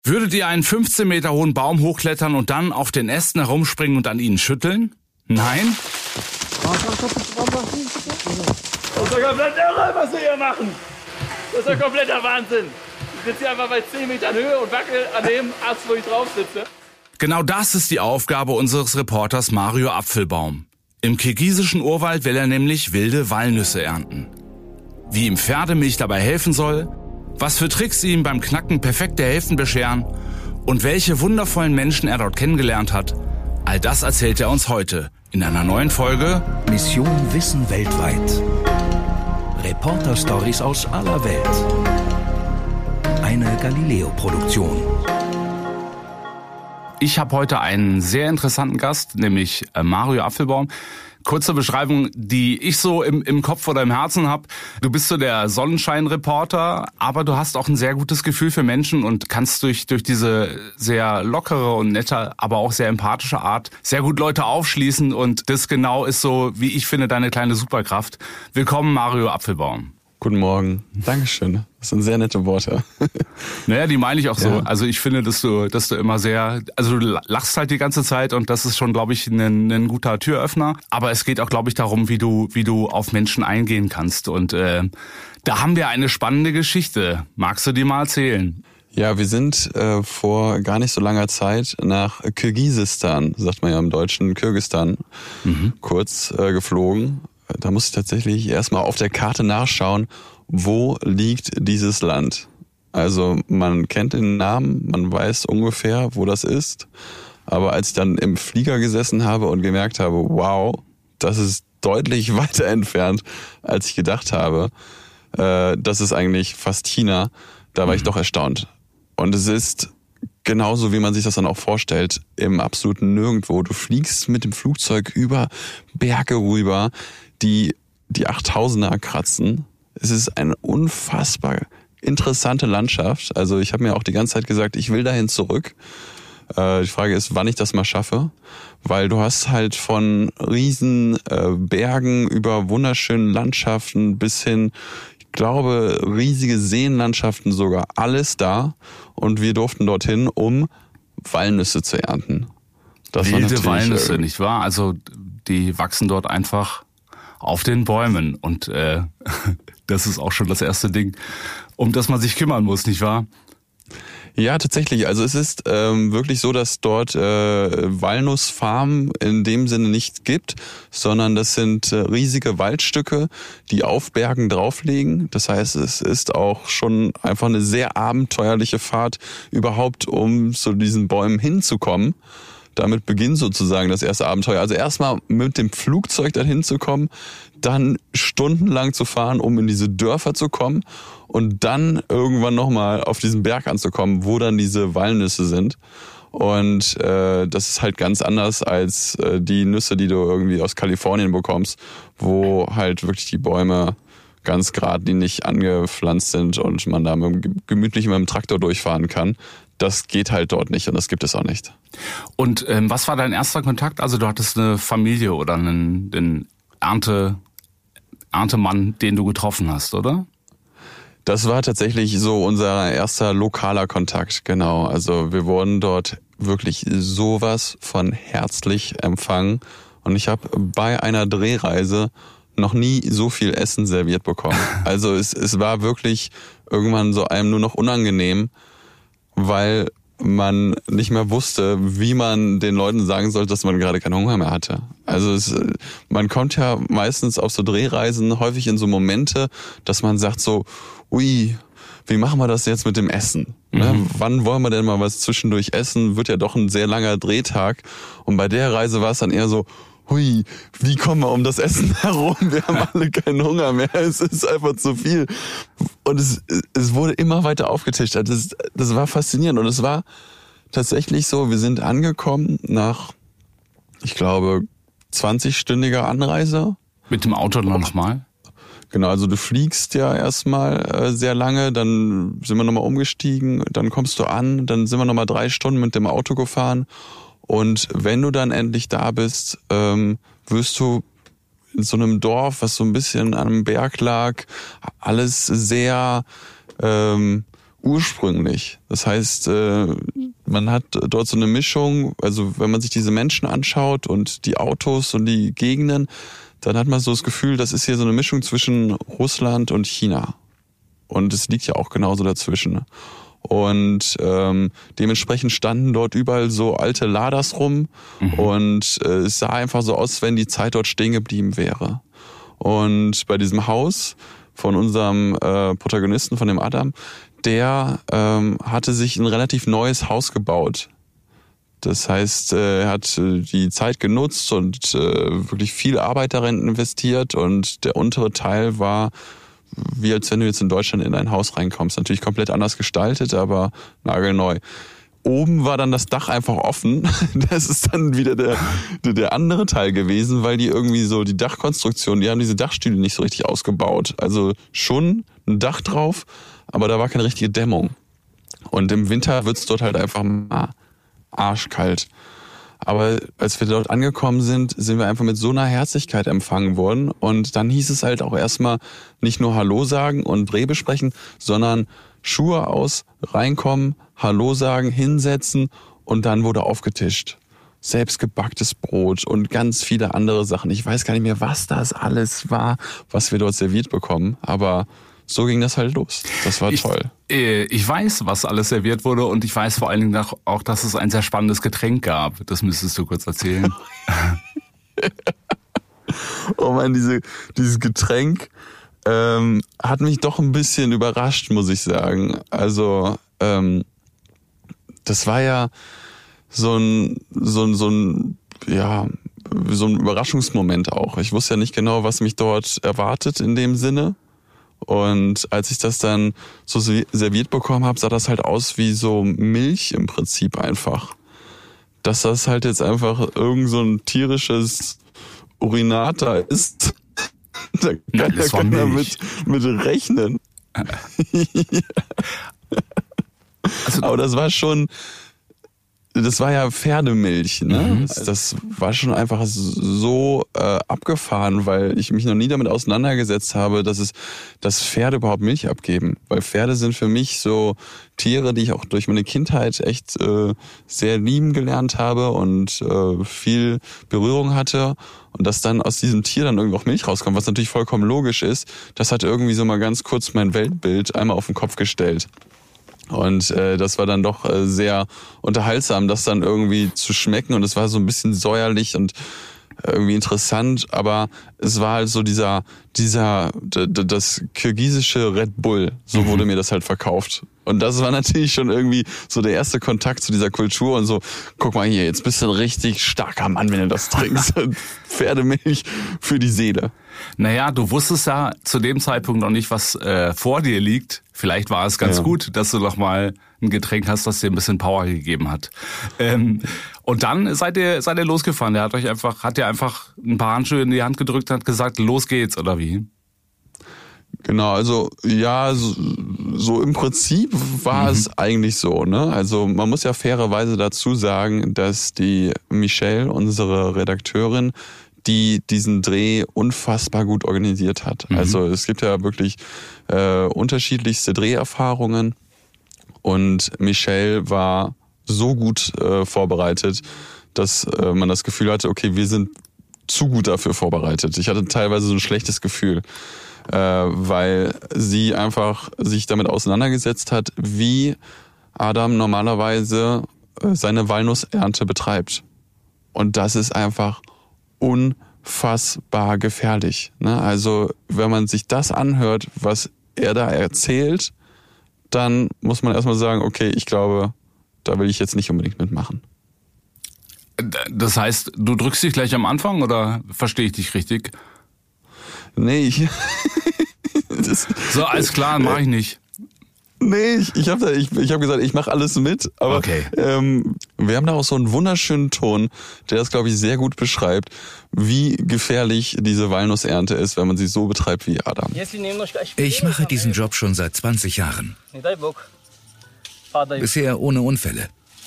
Würdet ihr einen 15 Meter hohen Baum hochklettern und dann auf den Ästen herumspringen und an ihnen schütteln? Nein? Das ist doch komplett irre, was wir hier machen. Das ist doch kompletter Wahnsinn. Ich sitze hier einfach bei 10 Metern Höhe und wackel an dem Ast, wo ich drauf sitze. Genau das ist die Aufgabe unseres Reporters Mario Apfelbaum. Im kirgisischen Urwald will er nämlich wilde Walnüsse ernten. Wie ihm Pferdemilch dabei helfen soll, was für Tricks ihm beim Knacken perfekte Hälften bescheren und welche wundervollen Menschen er dort kennengelernt hat, all das erzählt er uns heute in einer neuen Folge Mission Wissen weltweit. Reporter-Stories aus aller Welt. Eine Galileo-Produktion. Ich habe heute einen sehr interessanten Gast, nämlich Mario Apfelbaum. Kurze Beschreibung, die ich so im Kopf oder im Herzen habe. Du bist so der Sonnenschein-Reporter, aber du hast auch ein sehr gutes Gefühl für Menschen und kannst durch diese sehr lockere und nette, aber auch sehr empathische Art sehr gut Leute aufschließen. Und das genau ist so, wie ich finde, deine kleine Superkraft. Willkommen, Mario Apfelbaum. Guten Morgen. Dankeschön. Das sind sehr nette Worte. Naja, die meine ich auch so. Ja. Also ich finde, dass du immer sehr, also du lachst halt die ganze Zeit und das ist schon, glaube ich, ein guter Türöffner. Aber es geht auch, glaube ich, darum, wie du auf Menschen eingehen kannst. Und da haben wir eine spannende Geschichte. Magst du die mal erzählen? Ja, wir sind vor gar nicht so langer Zeit nach Kirgisistan, sagt man ja im Deutschen, Kirgisistan, kurz geflogen. Da muss ich tatsächlich erstmal auf der Karte nachschauen, wo liegt dieses Land. Also man kennt den Namen, man weiß ungefähr, wo das ist. Aber als ich dann im Flieger gesessen habe und gemerkt habe, wow, das ist deutlich weiter entfernt, als ich gedacht habe, das ist eigentlich fast China, da war ich doch erstaunt. Und es ist genauso, wie man sich das dann auch vorstellt, im absoluten Nirgendwo. Du fliegst mit dem Flugzeug über Berge rüber, die 8000er kratzen. Es ist eine unfassbar interessante Landschaft. Also ich habe mir auch die ganze Zeit gesagt, ich will dahin zurück. Die Frage ist, wann ich das mal schaffe, weil du hast halt von riesen Bergen über wunderschönen Landschaften bis hin, ich glaube, riesige Seenlandschaften sogar, alles da. Und wir durften dorthin, um Walnüsse zu ernten. Das wilde Walnüsse, nicht wahr? Also die wachsen dort einfach auf den Bäumen und das ist auch schon das erste Ding, um das man sich kümmern muss, nicht wahr? Ja, tatsächlich. Also es ist wirklich so, dass dort Walnussfarmen in dem Sinne nicht gibt, sondern das sind riesige Waldstücke, die auf Bergen drauflegen. Das heißt, es ist auch schon einfach eine sehr abenteuerliche Fahrt überhaupt, um zu diesen Bäumen hinzukommen. Damit beginnt sozusagen das erste Abenteuer. Also erstmal mit dem Flugzeug dahin zu kommen, dann stundenlang zu fahren, um in diese Dörfer zu kommen und dann irgendwann nochmal auf diesen Berg anzukommen, wo dann diese Walnüsse sind. Und das ist halt ganz anders als die Nüsse, die du irgendwie aus Kalifornien bekommst, wo halt wirklich die Bäume ganz geradlinig angepflanzt sind und man da gemütlich mit dem Traktor durchfahren kann. Das geht halt dort nicht und das gibt es auch nicht. Und was war dein erster Kontakt? Also du hattest eine Familie oder einen Erntemann, den du getroffen hast, oder? Das war tatsächlich so unser erster lokaler Kontakt, genau. Also wir wurden dort wirklich sowas von herzlich empfangen und ich habe bei einer Drehreise noch nie so viel Essen serviert bekommen. Also es war wirklich irgendwann so einem nur noch unangenehm, weil man nicht mehr wusste, wie man den Leuten sagen sollte, dass man gerade keinen Hunger mehr hatte. Also man kommt ja meistens auf so Drehreisen häufig in so Momente, dass man sagt so, ui, wie machen wir das jetzt mit dem Essen? Ne? Wann wollen wir denn mal was zwischendurch essen? Wird ja doch ein sehr langer Drehtag. Und bei der Reise war es dann eher so, hui, wie kommen wir um das Essen herum? Wir haben alle keinen Hunger mehr. Es ist einfach zu viel. Und es wurde immer weiter aufgetischt. Das war faszinierend. Und es war tatsächlich so, wir sind angekommen nach, ich glaube, 20-stündiger Anreise. Mit dem Auto nochmal? Genau, also du fliegst ja erstmal sehr lange, dann sind wir nochmal umgestiegen, dann kommst du an, dann sind wir nochmal 3 Stunden mit dem Auto gefahren. Und wenn du dann endlich da bist, wirst du in so einem Dorf, was so ein bisschen an einem Berg lag, alles sehr ursprünglich. Das heißt, man hat dort so eine Mischung, also wenn man sich diese Menschen anschaut und die Autos und die Gegenden, dann hat man so das Gefühl, das ist hier so eine Mischung zwischen Russland und China. Und es liegt ja auch genauso dazwischen. Und dementsprechend standen dort überall so alte Ladas rum und es sah einfach so aus, wenn die Zeit dort stehen geblieben wäre. Und bei diesem Haus von unserem Protagonisten, von dem Adam, der hatte sich ein relativ neues Haus gebaut. Das heißt, er hat die Zeit genutzt und wirklich viel Arbeit darin investiert und der untere Teil war wie als wenn du jetzt in Deutschland in ein Haus reinkommst. Natürlich komplett anders gestaltet, aber nagelneu. Oben war dann das Dach einfach offen. Das ist dann wieder der andere Teil gewesen, weil die irgendwie so die Dachkonstruktion, die haben diese Dachstühle nicht so richtig ausgebaut. Also schon ein Dach drauf, aber da war keine richtige Dämmung. Und im Winter wird's dort halt einfach arschkalt. Aber als wir dort angekommen sind, sind wir einfach mit so einer Herzlichkeit empfangen worden. Und dann hieß es halt auch erstmal nicht nur Hallo sagen und Bre besprechen, sondern Schuhe aus, reinkommen, Hallo sagen, hinsetzen und dann wurde aufgetischt. Selbstgebacktes Brot und ganz viele andere Sachen. Ich weiß gar nicht mehr, was das alles war, was wir dort serviert bekommen. Aber so ging das halt los. Das war toll. Ich weiß, was alles serviert wurde und ich weiß vor allen Dingen auch, dass es ein sehr spannendes Getränk gab. Das müsstest du kurz erzählen. Oh Mann, dieses Getränk hat mich doch ein bisschen überrascht, muss ich sagen. Also das war ja so ein Überraschungsmoment auch. Ich wusste ja nicht genau, was mich dort erwartet in dem Sinne. Und als ich das dann so serviert bekommen habe, sah das halt aus wie so Milch im Prinzip einfach. Dass das halt jetzt einfach irgend so ein tierisches Urinat da ist, da kann er mit rechnen. Also, aber das war ja Pferdemilch, ne? Das war schon einfach so abgefahren, weil ich mich noch nie damit auseinandergesetzt habe, dass Pferde überhaupt Milch abgeben. Weil Pferde sind für mich so Tiere, die ich auch durch meine Kindheit echt sehr lieben gelernt habe und viel Berührung hatte. Und dass dann aus diesem Tier dann irgendwie auch Milch rauskommt, was natürlich vollkommen logisch ist, das hat irgendwie so mal ganz kurz mein Weltbild einmal auf den Kopf gestellt. Und das war dann doch sehr unterhaltsam, das dann irgendwie zu schmecken. Und es war so ein bisschen säuerlich und irgendwie interessant. Aber es war halt so das kirgisische Red Bull. So wurde mir das halt verkauft. Und das war natürlich schon irgendwie so der erste Kontakt zu dieser Kultur. Und so, guck mal hier, jetzt bist du ein richtig starker Mann, wenn du das trinkst. Pferdemilch für die Seele. Naja, du wusstest ja zu dem Zeitpunkt noch nicht, was vor dir liegt. Vielleicht war es ganz gut, dass du noch mal ein Getränk hast, das dir ein bisschen Power gegeben hat. Und dann seid ihr losgefahren. Der hat dir einfach ein paar Handschuhe in die Hand gedrückt und hat gesagt, los geht's, oder wie? Genau, also ja, so im Prinzip war es eigentlich so, ne? Also man muss ja fairerweise dazu sagen, dass die Michelle, unsere Redakteurin, die diesen Dreh unfassbar gut organisiert hat. Also es gibt ja wirklich unterschiedlichste Dreherfahrungen und Michelle war so gut vorbereitet, dass man das Gefühl hatte, okay, wir sind zu gut dafür vorbereitet. Ich hatte teilweise so ein schlechtes Gefühl, weil sie einfach sich damit auseinandergesetzt hat, wie Adam normalerweise seine Walnussernte betreibt. Und das ist einfach unfassbar gefährlich. Ne? Also wenn man sich das anhört, was er da erzählt, dann muss man erstmal sagen, okay, ich glaube, da will ich jetzt nicht unbedingt mitmachen. Das heißt, du drückst dich gleich am Anfang oder verstehe ich dich richtig? Nee, so, alles klar, mache ich nicht. Nee, ich hab gesagt, ich mache alles mit, aber okay. Wir haben da auch so einen wunderschönen Ton, der das, glaube ich, sehr gut beschreibt, wie gefährlich diese Walnussernte ist, wenn man sie so betreibt wie Adam. Ich mache diesen Job schon seit 20 Jahren. Bisher ohne Unfälle.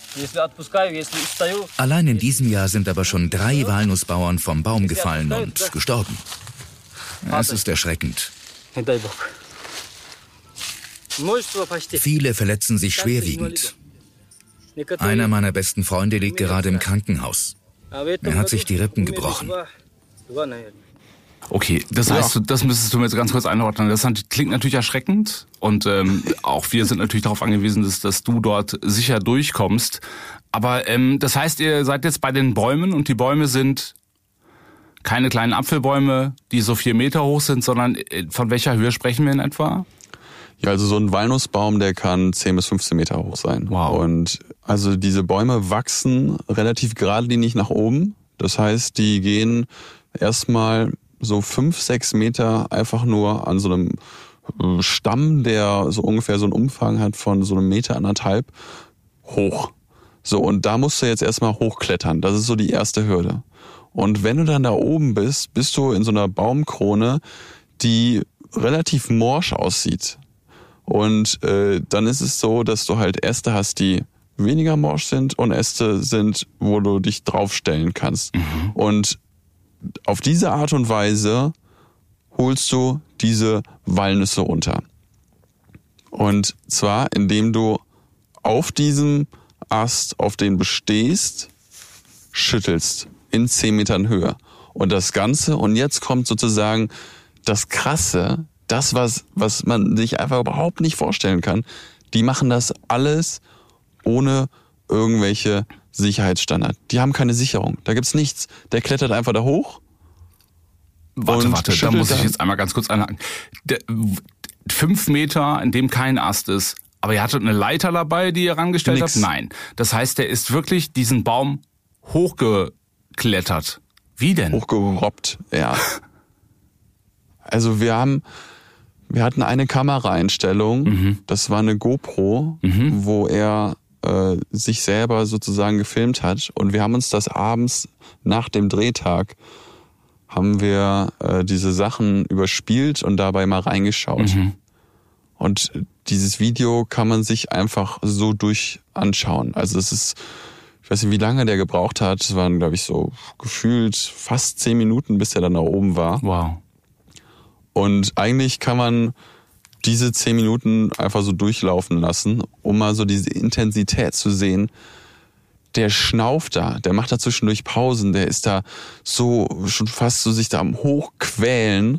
Allein in diesem Jahr sind aber schon 3 Walnussbauern vom Baum gefallen und gestorben. Es ist erschreckend. Viele verletzen sich schwerwiegend. Einer meiner besten Freunde liegt gerade im Krankenhaus. Er hat sich die Rippen gebrochen. Okay, das heißt, das müsstest du mir jetzt ganz kurz einordnen. Das klingt natürlich erschreckend und auch wir sind natürlich darauf angewiesen, dass du dort sicher durchkommst. Aber das heißt, ihr seid jetzt bei den Bäumen und die Bäume sind keine kleinen Apfelbäume, die so 4 Meter hoch sind, sondern von welcher Höhe sprechen wir in etwa? Ja, also so ein Walnussbaum, der kann 10 bis 15 Meter hoch sein. Wow. Und also diese Bäume wachsen relativ geradlinig nach oben. Das heißt, die gehen erstmal so 5, 6 Meter einfach nur an so einem Stamm, der so ungefähr so einen Umfang hat von so 1,5 Meter hoch. So, und da musst du jetzt erstmal hochklettern. Das ist so die erste Hürde. Und wenn du dann da oben bist, bist du in so einer Baumkrone, die relativ morsch aussieht. Und dann ist es so, dass du halt Äste hast, die weniger morsch sind und Äste sind, wo du dich draufstellen kannst. Mhm. Und auf diese Art und Weise holst du diese Walnüsse runter. Und zwar, indem du auf diesem Ast, auf den du stehst, schüttelst in 10 Metern Höhe. Und das Ganze, und jetzt kommt sozusagen das Krasse, das, was man sich einfach überhaupt nicht vorstellen kann, die machen das alles ohne irgendwelche Sicherheitsstandards. Die haben keine Sicherung. Da gibt's nichts. Der klettert einfach da hoch. Warte, da muss ich jetzt einmal ganz kurz einhaken. 5 Meter, in dem kein Ast ist, aber ihr hattet eine Leiter dabei, die ihr rangestellt habt? Nein. Das heißt, der ist wirklich diesen Baum hochgeklettert. Wie denn? Hochgerobbt, ja. Also wir hatten eine Kameraeinstellung, das war eine GoPro, wo er sich selber sozusagen gefilmt hat. Und wir haben uns das abends nach dem Drehtag, haben wir diese Sachen überspielt und dabei mal reingeschaut. Und dieses Video kann man sich einfach so durch anschauen. Also es ist, ich weiß nicht, wie lange der gebraucht hat. Es waren, glaube ich, so gefühlt fast 10 Minuten, bis er dann da oben war. Wow. Und eigentlich kann man diese 10 Minuten einfach so durchlaufen lassen, um mal so diese Intensität zu sehen. Der schnauft da, der macht da zwischendurch Pausen, der ist da so schon fast so sich da am Hochquälen,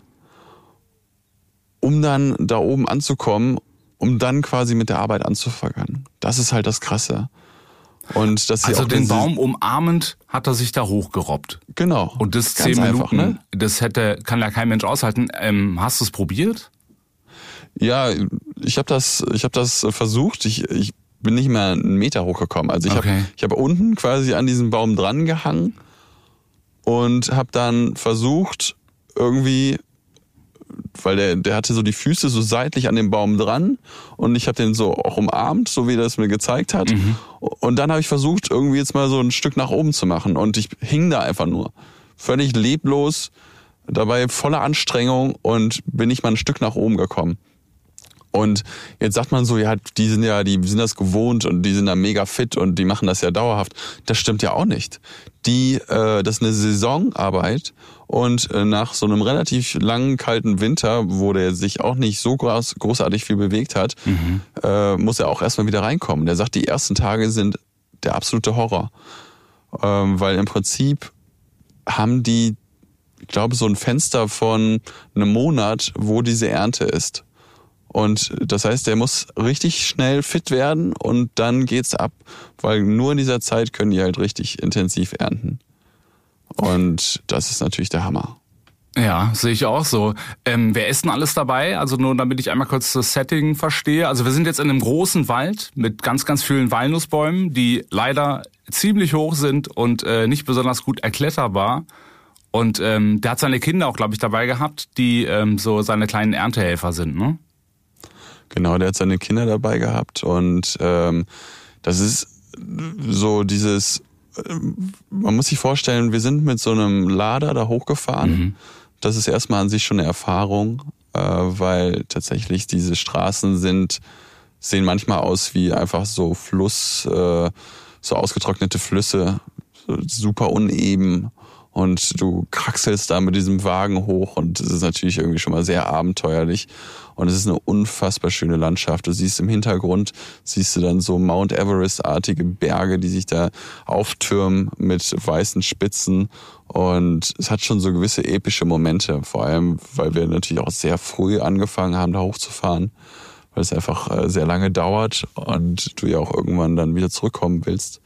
um dann da oben anzukommen, um dann quasi mit der Arbeit anzufangen. Das ist halt das Krasse. Und dass also auch den Baum umarmend hat er sich da hochgerobbt. Genau. Und das 10 Minuten, einfach, ne? Das kann ja kein Mensch aushalten. Hast du es probiert? Ja, ich habe das versucht. Ich bin nicht mehr 1 Meter hochgekommen. Also ich habe unten quasi an diesem Baum dran gehangen und habe dann versucht irgendwie, weil der hatte so die Füße so seitlich an dem Baum dran und ich habe den so auch umarmt, so wie er es mir gezeigt hat. Und dann habe ich versucht, irgendwie jetzt mal so ein Stück nach oben zu machen und ich hing da einfach nur. Völlig leblos, dabei voller Anstrengung und bin nicht mal ein Stück nach oben gekommen. Und jetzt sagt man so, ja, die sind das gewohnt und die sind da mega fit und die machen das ja dauerhaft. Das stimmt ja auch nicht. Das ist eine Saisonarbeit und nach so einem relativ langen, kalten Winter, wo der sich auch nicht so großartig viel bewegt hat, muss er auch erstmal wieder reinkommen. Der sagt, die ersten Tage sind der absolute Horror. Weil im Prinzip haben die, ich glaube, so ein Fenster von einem Monat, wo diese Ernte ist. Und das heißt, der muss richtig schnell fit werden und dann geht's ab, weil nur in dieser Zeit können die halt richtig intensiv ernten. Und das ist natürlich der Hammer. Ja, sehe ich auch so. Wer ist denn alles dabei? Also nur damit ich einmal kurz das Setting verstehe. Also wir sind jetzt in einem großen Wald mit ganz, ganz vielen Walnussbäumen, die leider ziemlich hoch sind und nicht besonders gut erkletterbar. Und der hat seine Kinder auch, glaube ich, dabei gehabt, die so seine kleinen Erntehelfer sind, ne? Genau, der hat seine Kinder dabei gehabt und das ist so dieses, man muss sich vorstellen, wir sind mit so einem Lader da hochgefahren. Das ist erstmal an sich schon eine Erfahrung, weil tatsächlich diese Straßen sehen manchmal aus wie einfach so so ausgetrocknete Flüsse, so super uneben und du kraxelst da mit diesem Wagen hoch und es ist natürlich irgendwie schon mal sehr abenteuerlich und es ist eine unfassbar schöne Landschaft. Du siehst im Hintergrund, siehst du dann so Mount Everest-artige Berge, die sich da auftürmen mit weißen Spitzen und es hat schon so gewisse epische Momente, vor allem, weil wir natürlich auch sehr früh angefangen haben, da hochzufahren, weil es einfach sehr lange dauert und du ja auch irgendwann dann wieder zurückkommen willst.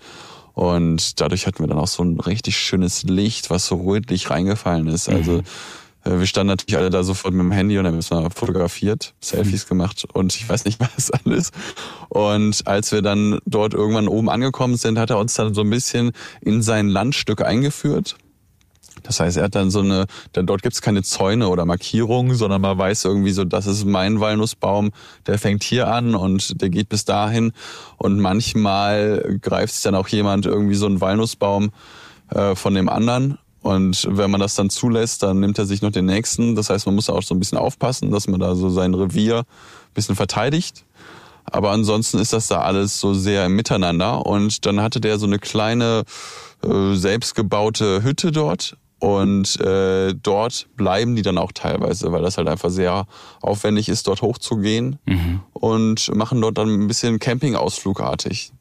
Und dadurch hatten wir dann auch so ein richtig schönes Licht, was so rötlich reingefallen ist. Also wir standen natürlich alle da sofort mit dem Handy und dann haben wir fotografiert, Selfies gemacht und ich weiß nicht was alles. Und als wir dann dort irgendwann oben angekommen sind, hat er uns dann so ein bisschen in sein Landstück eingeführt. Das heißt, er hat dann dort gibt's keine Zäune oder Markierungen, sondern man weiß irgendwie so, das ist mein Walnussbaum, der fängt hier an und der geht bis dahin. Und manchmal greift sich dann auch jemand irgendwie so einen Walnussbaum von dem anderen. Und wenn man das dann zulässt, dann nimmt er sich noch den nächsten. Das heißt, man muss auch so ein bisschen aufpassen, dass man da so sein Revier ein bisschen verteidigt. Aber ansonsten ist das da alles so sehr im Miteinander. Und dann hatte der so eine kleine selbstgebaute Hütte dort. Und dort bleiben die dann auch teilweise, weil das halt einfach sehr aufwendig ist, dort hochzugehen und machen dort dann ein bisschen Campingausflugartig.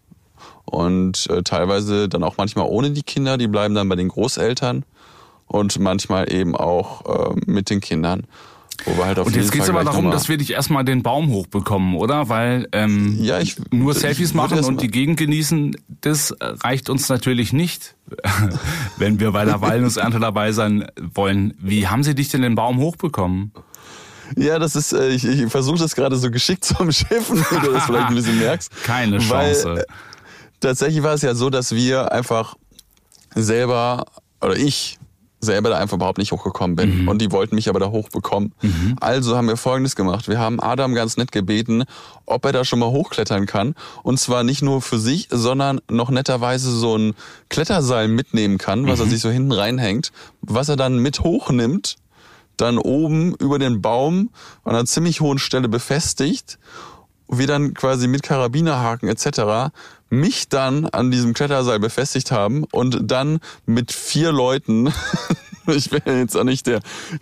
Und teilweise dann auch manchmal ohne die Kinder, die bleiben dann bei den Großeltern und manchmal eben auch mit den Kindern. Wo wir halt auf und jetzt geht es aber darum, dass wir dich erstmal den Baum hochbekommen, oder? Weil nur Selfies machen und die Gegend genießen, das reicht uns natürlich nicht, wenn wir bei der Walnussernte dabei sein wollen. Wie haben sie dich denn den Baum hochbekommen? Ja, das ist, ich versuche das gerade so geschickt zu umschiffen, wie du das vielleicht ein bisschen merkst. Keine Chance. Weil, tatsächlich war es ja so, dass wir einfach selber, oder ich selber da einfach überhaupt nicht hochgekommen bin. Und die wollten mich aber da hochbekommen. Also haben wir Folgendes gemacht. Wir haben Adam ganz nett gebeten, ob er da schon mal hochklettern kann. Und zwar nicht nur für sich, sondern noch netterweise so ein Kletterseil mitnehmen kann, was er sich so hinten reinhängt, was er dann mit hochnimmt, dann oben über den Baum an einer ziemlich hohen Stelle befestigt. Wir dann quasi mit Karabinerhaken etc. mich dann an diesem Kletterseil befestigt haben und dann mit 4 Leuten, ich bin jetzt auch nicht der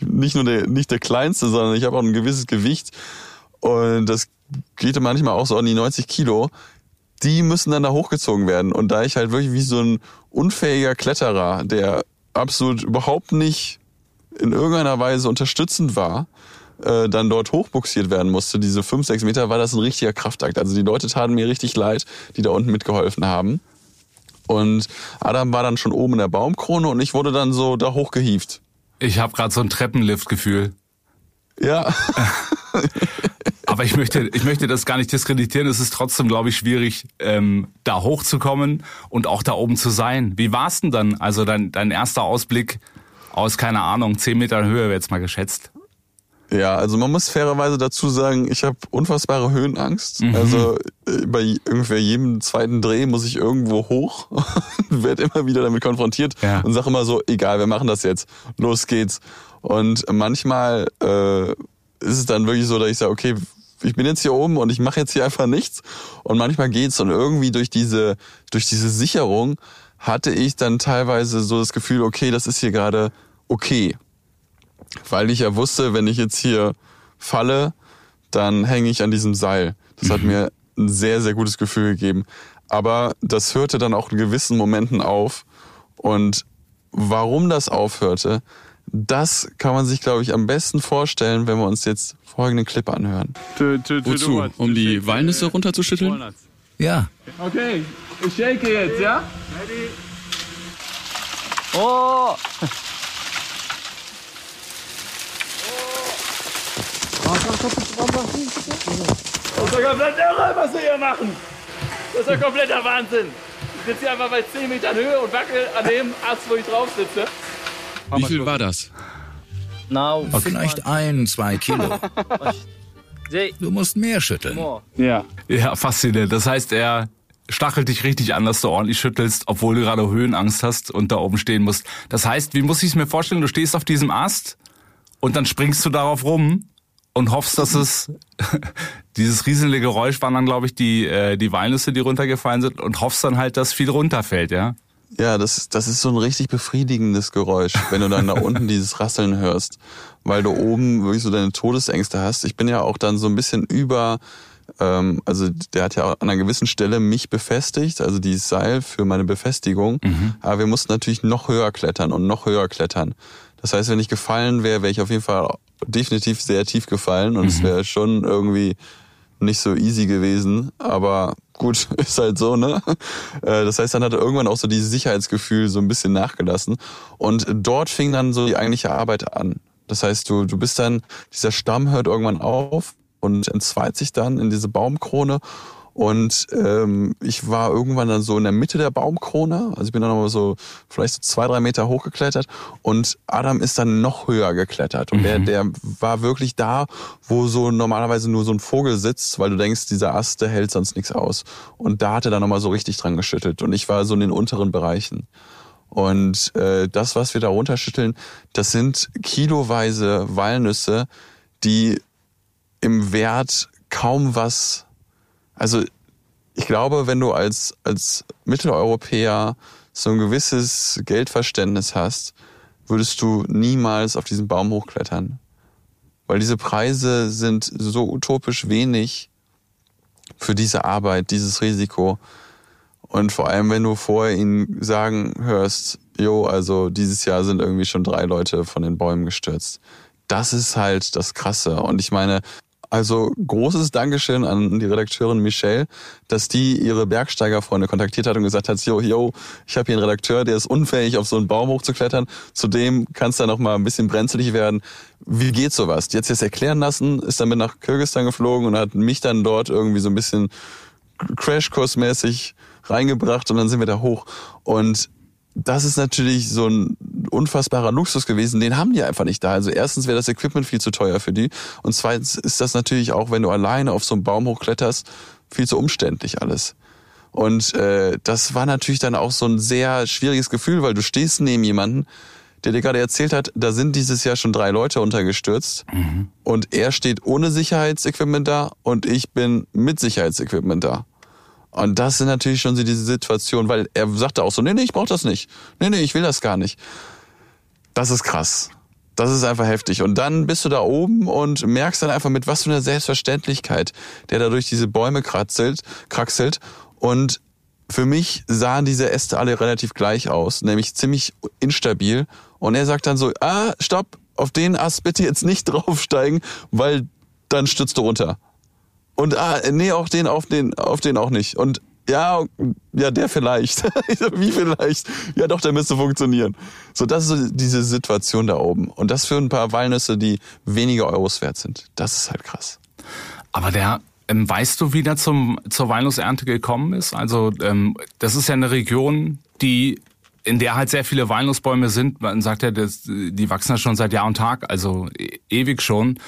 Kleinste, sondern ich habe auch ein gewisses Gewicht und das geht manchmal auch so an die 90 Kilo, die müssen dann da hochgezogen werden. Und da ich halt wirklich wie so ein unfähiger Kletterer, der absolut überhaupt nicht in irgendeiner Weise unterstützend war, dann dort hochbuxiert werden musste, diese 5-6 Meter, war das ein richtiger Kraftakt. Also die Leute taten mir richtig leid, die da unten mitgeholfen haben. Und Adam war dann schon oben in der Baumkrone und ich wurde dann so da hochgehievt. Ich habe gerade so ein Treppenlift-Gefühl. Ja. Aber ich möchte das gar nicht diskreditieren. Es ist trotzdem, glaube ich, schwierig, da hochzukommen und auch da oben zu sein. Wie war's denn dann? Also dein erster Ausblick aus, keine Ahnung, 10 Metern Höhe, jetzt mal geschätzt. Ja, also man muss fairerweise dazu sagen, ich habe unfassbare Höhenangst. Also bei ungefähr jedem zweiten Dreh muss ich irgendwo hoch und werde immer wieder damit konfrontiert und sage immer so, egal, wir machen das jetzt, los geht's. Und manchmal ist es dann wirklich so, dass ich sage, okay, ich bin jetzt hier oben und ich mache jetzt hier einfach nichts. Und manchmal geht's und irgendwie durch diese Sicherung hatte ich dann teilweise so das Gefühl, okay, das ist hier gerade okay. Weil ich ja wusste, wenn ich jetzt hier falle, dann hänge ich an diesem Seil. Das hat mir ein sehr, sehr gutes Gefühl gegeben. Aber das hörte dann auch in gewissen Momenten auf. Und warum das aufhörte, das kann man sich, glaube ich, am besten vorstellen, wenn wir uns jetzt folgenden Clip anhören. Wozu? Um die Walnüsse runterzuschütteln? Ja. Okay, ich shake jetzt, ja? Ready? Oh! Das ist ja komplett irre, was wir hier machen. Das ist ja kompletter Wahnsinn. Ich sitze hier einfach bei 10 Metern Höhe und wackel an dem Ast, wo ich drauf sitze. Wie viel war das? Vielleicht 1-2 Kilo. Du musst mehr schütteln. Ja, faszinierend. Das heißt, er stachelt dich richtig an, dass du ordentlich schüttelst, obwohl du gerade Höhenangst hast und da oben stehen musst. Das heißt, wie muss ich es mir vorstellen? Du stehst auf diesem Ast und dann springst du darauf rum und hoffst, dass es dieses rieselige Geräusch waren dann, glaube ich, die Walnüsse, die runtergefallen sind und hoffst dann halt, dass viel runterfällt, ja? Ja, das ist so ein richtig befriedigendes Geräusch, wenn du dann da unten dieses Rasseln hörst, weil du oben wirklich so deine Todesängste hast. Ich bin ja auch dann so ein bisschen also der hat ja an einer gewissen Stelle mich befestigt, also dieses Seil für meine Befestigung. Aber wir mussten natürlich noch höher klettern und noch höher klettern. Das heißt, wenn ich gefallen wäre ich auf jeden Fall definitiv sehr tief gefallen und es wäre schon irgendwie nicht so easy gewesen, aber gut, ist halt so, ne? Das heißt, dann hat er irgendwann auch so dieses Sicherheitsgefühl so ein bisschen nachgelassen und dort fing dann so die eigentliche Arbeit an. Das heißt, du bist dann, dieser Stamm hört irgendwann auf und entzweit sich dann in diese Baumkrone und ich war irgendwann dann so in der Mitte der Baumkrone, also ich bin dann nochmal so vielleicht so 2-3 Meter hochgeklettert und Adam ist dann noch höher geklettert und der war wirklich da, wo so normalerweise nur so ein Vogel sitzt, weil du denkst, dieser Ast, der hält sonst nichts aus und da hat er dann nochmal so richtig dran geschüttelt und ich war so in den unteren Bereichen. Und das, was wir da runterschütteln, das sind kiloweise Walnüsse, die im Wert kaum was. Also ich glaube, wenn du als Mitteleuropäer so ein gewisses Geldverständnis hast, würdest du niemals auf diesen Baum hochklettern. Weil diese Preise sind so utopisch wenig für diese Arbeit, dieses Risiko. Und vor allem, wenn du vorher ihn sagen hörst, also dieses Jahr sind irgendwie schon 3 Leute von den Bäumen gestürzt. Das ist halt das Krasse. Und ich meine, also großes Dankeschön an die Redakteurin Michelle, dass die ihre Bergsteigerfreunde kontaktiert hat und gesagt hat, ich habe hier einen Redakteur, der ist unfähig, auf so einen Baum hochzuklettern. Zudem kann es da noch mal ein bisschen brenzlig werden. Wie geht sowas? Die hat sich das erklären lassen, ist dann mit nach Kirgisistan geflogen und hat mich dann dort irgendwie so ein bisschen Crashkursmäßig reingebracht und dann sind wir da hoch. Und das ist natürlich so ein unfassbarer Luxus gewesen, den haben die einfach nicht da. Also erstens wäre das Equipment viel zu teuer für die und zweitens ist das natürlich auch, wenn du alleine auf so einen Baum hochkletterst, viel zu umständlich alles. Und das war natürlich dann auch so ein sehr schwieriges Gefühl, weil du stehst neben jemanden, der dir gerade erzählt hat, da sind dieses Jahr schon 3 Leute untergestürzt und er steht ohne Sicherheitsequipment da und ich bin mit Sicherheitsequipment da. Und das sind natürlich schon so diese Situationen, weil er sagte auch so, nee, ich brauche das nicht. Nee, ich will das gar nicht. Das ist krass. Das ist einfach heftig. Und dann bist du da oben und merkst dann einfach mit was für einer Selbstverständlichkeit, der da durch diese Bäume kraxelt. Und für mich sahen diese Äste alle relativ gleich aus, nämlich ziemlich instabil. Und er sagt dann so, stopp, auf den Ast bitte jetzt nicht draufsteigen, weil dann stürzt du runter. Und auf den auch nicht. Und ja, der vielleicht. Wie vielleicht? Ja doch, der müsste funktionieren. So, das ist so diese Situation da oben. Und das für ein paar Walnüsse, die wenige Euros wert sind. Das ist halt krass. Aber weißt du, wie der zur Walnussernte gekommen ist? Also das ist ja eine Region, in der halt sehr viele Walnussbäume sind. Man sagt ja, die wachsen ja schon seit Jahr und Tag, also ewig schon.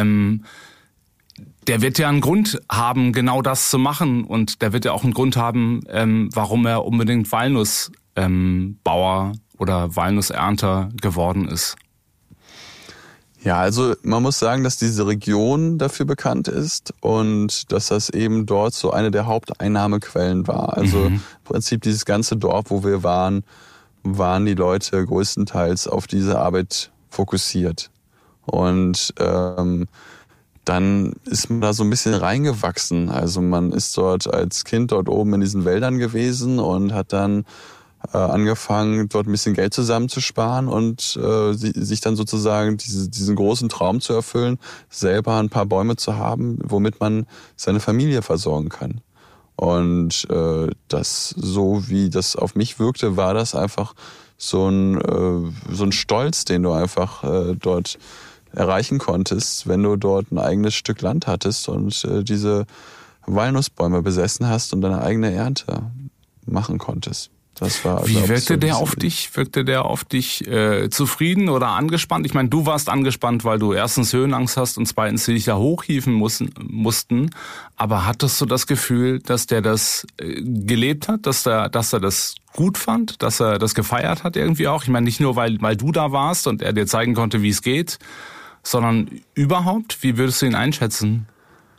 Der wird ja einen Grund haben, genau das zu machen. Und der wird ja auch einen Grund haben, warum er unbedingt Walnussbauer oder Walnussernter geworden ist. Ja, also man muss sagen, dass diese Region dafür bekannt ist und dass das eben dort so eine der Haupteinnahmequellen war. Also im Prinzip dieses ganze Dorf, wo wir waren die Leute größtenteils auf diese Arbeit fokussiert. Und dann ist man da so ein bisschen reingewachsen. Also man ist dort als Kind dort oben in diesen Wäldern gewesen und hat dann angefangen, dort ein bisschen Geld zusammenzusparen und sich dann sozusagen diesen großen Traum zu erfüllen, selber ein paar Bäume zu haben, womit man seine Familie versorgen kann. Und das, so wie das auf mich wirkte, war das einfach so ein Stolz, den du einfach dort erreichen konntest, wenn du dort ein eigenes Stück Land hattest und diese Walnussbäume besessen hast und deine eigene Ernte machen konntest. Das war, wie wirkte der auf dich? Wirkte der auf dich zufrieden oder angespannt? Ich meine, du warst angespannt, weil du erstens Höhenangst hast und zweitens dich da hochhieven mussten. Aber hattest du das Gefühl, dass der das gelebt hat, dass er das gut fand, dass er das gefeiert hat irgendwie auch? Ich meine, nicht nur, weil du da warst und er dir zeigen konnte, wie es geht, sondern überhaupt? Wie würdest du ihn einschätzen?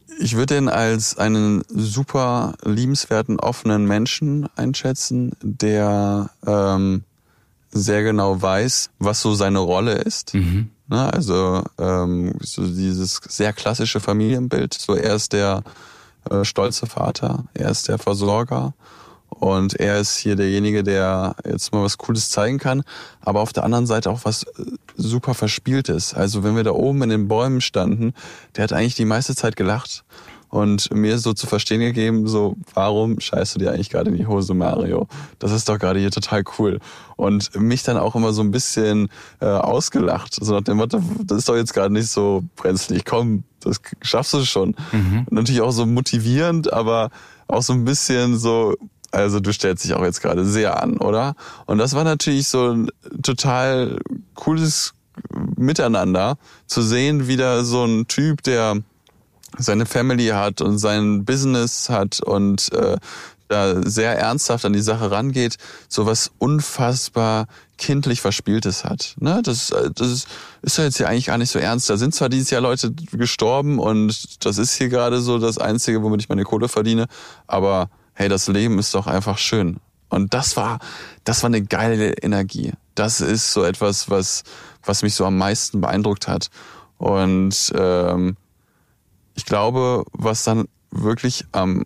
Ich würde ihn als einen super liebenswerten, offenen Menschen einschätzen, der sehr genau weiß, was so seine Rolle ist. Mhm. Ne, also so dieses sehr klassische Familienbild. So, er ist der stolze Vater, er ist der Versorger und er ist hier derjenige, der jetzt mal was Cooles zeigen kann, aber auf der anderen Seite auch was super Verspieltes. Also wenn wir da oben in den Bäumen standen, der hat eigentlich die meiste Zeit gelacht und mir so zu verstehen gegeben, so, warum scheißt du dir eigentlich gerade in die Hose, Mario? Das ist doch gerade hier total cool. Und mich dann auch immer so ein bisschen ausgelacht, so nach dem Motto, das ist doch jetzt gerade nicht so brenzlig, komm, das schaffst du schon. Mhm. Natürlich auch so motivierend, aber auch so ein bisschen so, also du stellst dich auch jetzt gerade sehr an, oder? Und das war natürlich so ein total cooles Miteinander, zu sehen, wie da so ein Typ, der seine Family hat und sein Business hat und da sehr ernsthaft an die Sache rangeht, so was unfassbar kindlich Verspieltes hat. Ne? Das ist ja jetzt ja eigentlich gar nicht so ernst. Da sind zwar dieses Jahr Leute gestorben und das ist hier gerade so das Einzige, womit ich meine Kohle verdiene, aber hey, das Leben ist doch einfach schön. Und das war eine geile Energie. Das ist so etwas, was mich so am meisten beeindruckt hat. Und ich glaube, was dann wirklich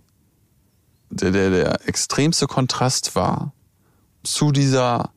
der extremste Kontrast war zu dieser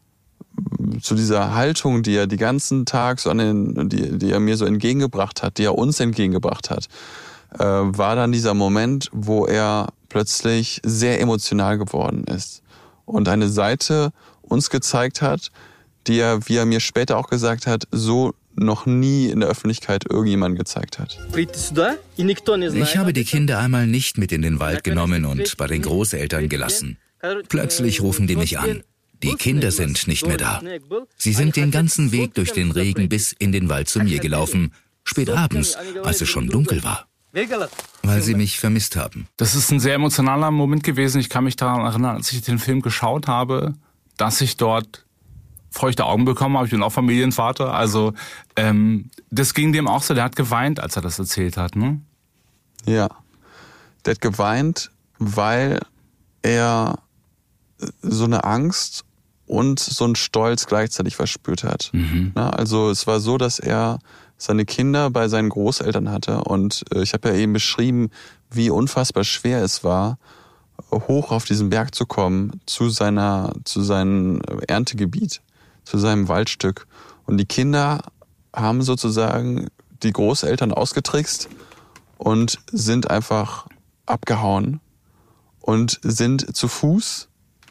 Haltung, die er die ganzen Tag so die er mir so entgegengebracht hat, die er uns entgegengebracht hat, war dann dieser Moment, wo er plötzlich sehr emotional geworden ist und eine Seite uns gezeigt hat, die er, wie er mir später auch gesagt hat, so noch nie in der Öffentlichkeit irgendjemand gezeigt hat. Ich habe die Kinder einmal nicht mit in den Wald genommen und bei den Großeltern gelassen. Plötzlich rufen die mich an. Die Kinder sind nicht mehr da. Sie sind den ganzen Weg durch den Regen bis in den Wald zu mir gelaufen, spät abends, als es schon dunkel war, weil sie mich vermisst haben. Das ist ein sehr emotionaler Moment gewesen. Ich kann mich daran erinnern, als ich den Film geschaut habe, dass ich dort feuchte Augen bekommen habe. Ich bin auch Familienvater. Also das ging dem auch so. Der hat geweint, als er das erzählt hat, ne? Ja, der hat geweint, weil er so eine Angst und so einen Stolz gleichzeitig verspürt hat. Mhm. Na, also es war so, dass er seine Kinder bei seinen Großeltern hatte und ich habe ja eben beschrieben, wie unfassbar schwer es war, hoch auf diesen Berg zu kommen, zu seinem Erntegebiet, zu seinem Waldstück. Und die Kinder haben sozusagen die Großeltern ausgetrickst und sind einfach abgehauen und sind zu Fuß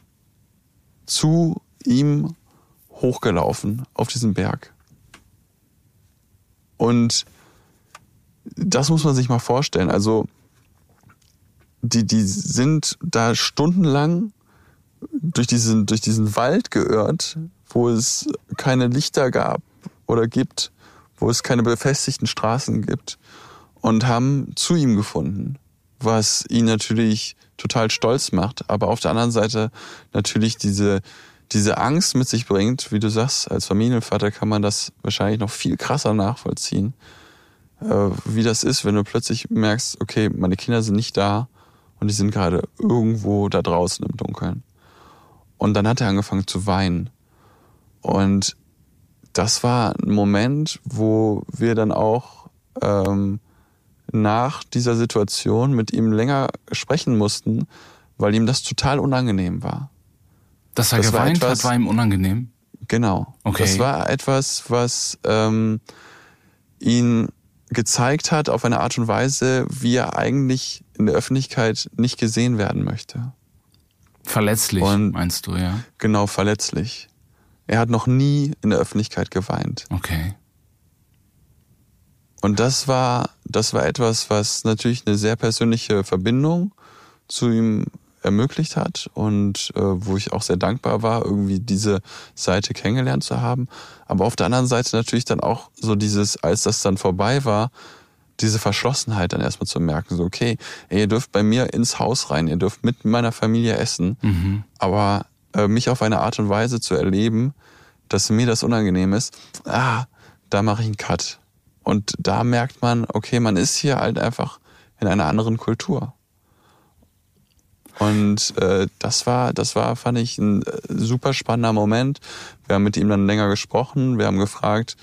zu ihm hochgelaufen auf diesen Berg. Und das muss man sich mal vorstellen. Also die sind da stundenlang durch diesen Wald geirrt, wo es keine Lichter gab oder gibt, wo es keine befestigten Straßen gibt und haben zu ihm gefunden, was ihn natürlich total stolz macht, aber auf der anderen Seite natürlich diese Angst mit sich bringt, wie du sagst, als Familienvater kann man das wahrscheinlich noch viel krasser nachvollziehen, wie das ist, wenn du plötzlich merkst, okay, meine Kinder sind nicht da und die sind gerade irgendwo da draußen im Dunkeln. Und dann hat er angefangen zu weinen. Und das war ein Moment, wo wir dann auch nach dieser Situation mit ihm länger sprechen mussten, weil ihm das total unangenehm war. Dass er geweint hat, war ihm unangenehm? Genau. Okay. Das war etwas, was ihn gezeigt hat auf eine Art und Weise, wie er eigentlich in der Öffentlichkeit nicht gesehen werden möchte. Verletzlich, meinst du, ja? Genau, verletzlich. Er hat noch nie in der Öffentlichkeit geweint. Okay. Und das war etwas, was natürlich eine sehr persönliche Verbindung zu ihm ermöglicht hat und wo ich auch sehr dankbar war, irgendwie diese Seite kennengelernt zu haben. Aber auf der anderen Seite natürlich dann auch so dieses, als das dann vorbei war, diese Verschlossenheit dann erstmal zu merken, so okay, ihr dürft bei mir ins Haus rein, ihr dürft mit meiner Familie essen, aber mich auf eine Art und Weise zu erleben, dass mir das unangenehm ist, da mache ich einen Cut. Und da merkt man, okay, man ist hier halt einfach in einer anderen Kultur. Und das war, fand ich, ein super spannender Moment. Wir haben mit ihm dann länger gesprochen. Wir haben gefragt,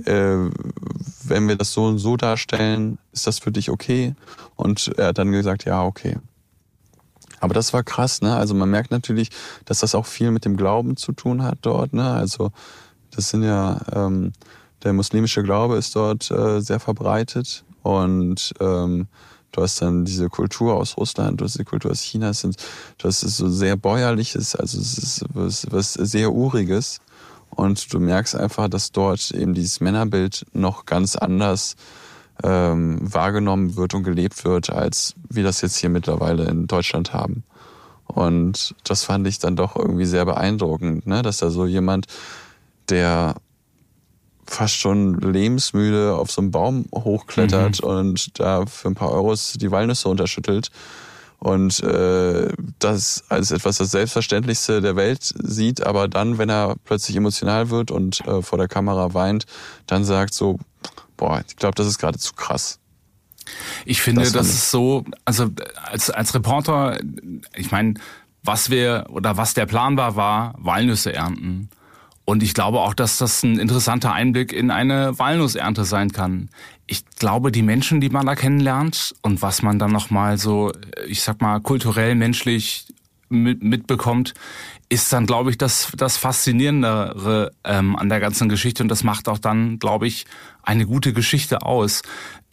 wenn wir das so und so darstellen, ist das für dich okay? Und er hat dann gesagt, ja, okay. Aber das war krass, ne? Also man merkt natürlich, dass das auch viel mit dem Glauben zu tun hat dort, ne? Also das sind ja, der muslimische Glaube ist dort sehr verbreitet und du hast dann diese Kultur aus Russland, du hast die Kultur aus China, das ist so sehr bäuerliches, also es ist was sehr Uriges. Und du merkst einfach, dass dort eben dieses Männerbild noch ganz anders wahrgenommen wird und gelebt wird, als wir das jetzt hier mittlerweile in Deutschland haben. Und das fand ich dann doch irgendwie sehr beeindruckend, ne? Dass da so jemand, der fast schon lebensmüde auf so einen Baum hochklettert und da für ein paar Euros die Walnüsse unterschüttelt und das als etwas das Selbstverständlichste der Welt sieht, aber dann, wenn er plötzlich emotional wird und vor der Kamera weint, dann sagt so, boah, ich glaube, das ist gerade zu krass. Ich finde, das ist so, also als Reporter, ich meine, was der Plan war Walnüsse ernten. Und ich glaube auch, dass das ein interessanter Einblick in eine Walnussernte sein kann. Ich glaube, die Menschen, die man da kennenlernt und was man dann nochmal so, ich sag mal, kulturell, menschlich mitbekommt, ist dann, glaube ich, das Faszinierendere an der ganzen Geschichte. Und das macht auch dann, glaube ich, eine gute Geschichte aus.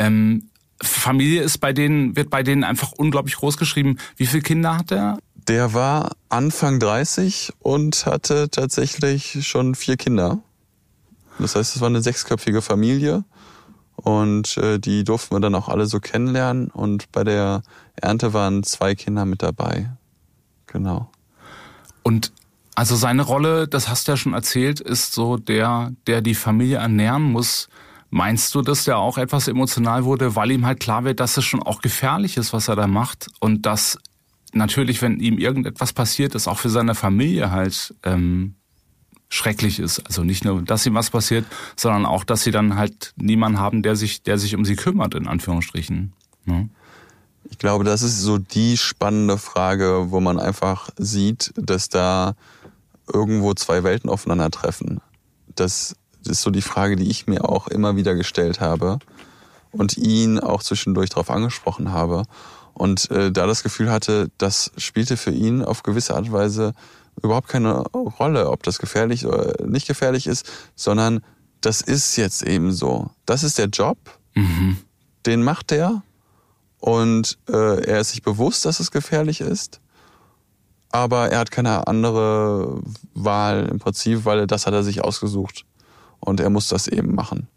Familie wird bei denen einfach unglaublich groß geschrieben. Wie viele Kinder hat er? Der war Anfang 30 und hatte tatsächlich schon 4 Kinder. Das heißt, es war eine 6-köpfige Familie und die durften wir dann auch alle so kennenlernen. Und bei der Ernte waren 2 Kinder mit dabei. Genau. Und also seine Rolle, das hast du ja schon erzählt, ist so der die Familie ernähren muss. Meinst du, dass der auch etwas emotional wurde, weil ihm halt klar wird, dass es schon auch gefährlich ist, was er da macht und dass natürlich, wenn ihm irgendetwas passiert, es auch für seine Familie halt schrecklich ist. Also nicht nur, dass ihm was passiert, sondern auch, dass sie dann halt niemanden haben, der sich um sie kümmert, in Anführungsstrichen. Ne? Ich glaube, das ist so die spannende Frage, wo man einfach sieht, dass da irgendwo 2 Welten aufeinandertreffen. Das ist so die Frage, die ich mir auch immer wieder gestellt habe und ihn auch zwischendurch darauf angesprochen habe. Und da das Gefühl hatte, das spielte für ihn auf gewisse Art und Weise überhaupt keine Rolle, ob das gefährlich oder nicht gefährlich ist, sondern das ist jetzt eben so. Das ist der Job, den macht er und er ist sich bewusst, dass es gefährlich ist, aber er hat keine andere Wahl im Prinzip, weil das hat er sich ausgesucht und er muss das eben machen.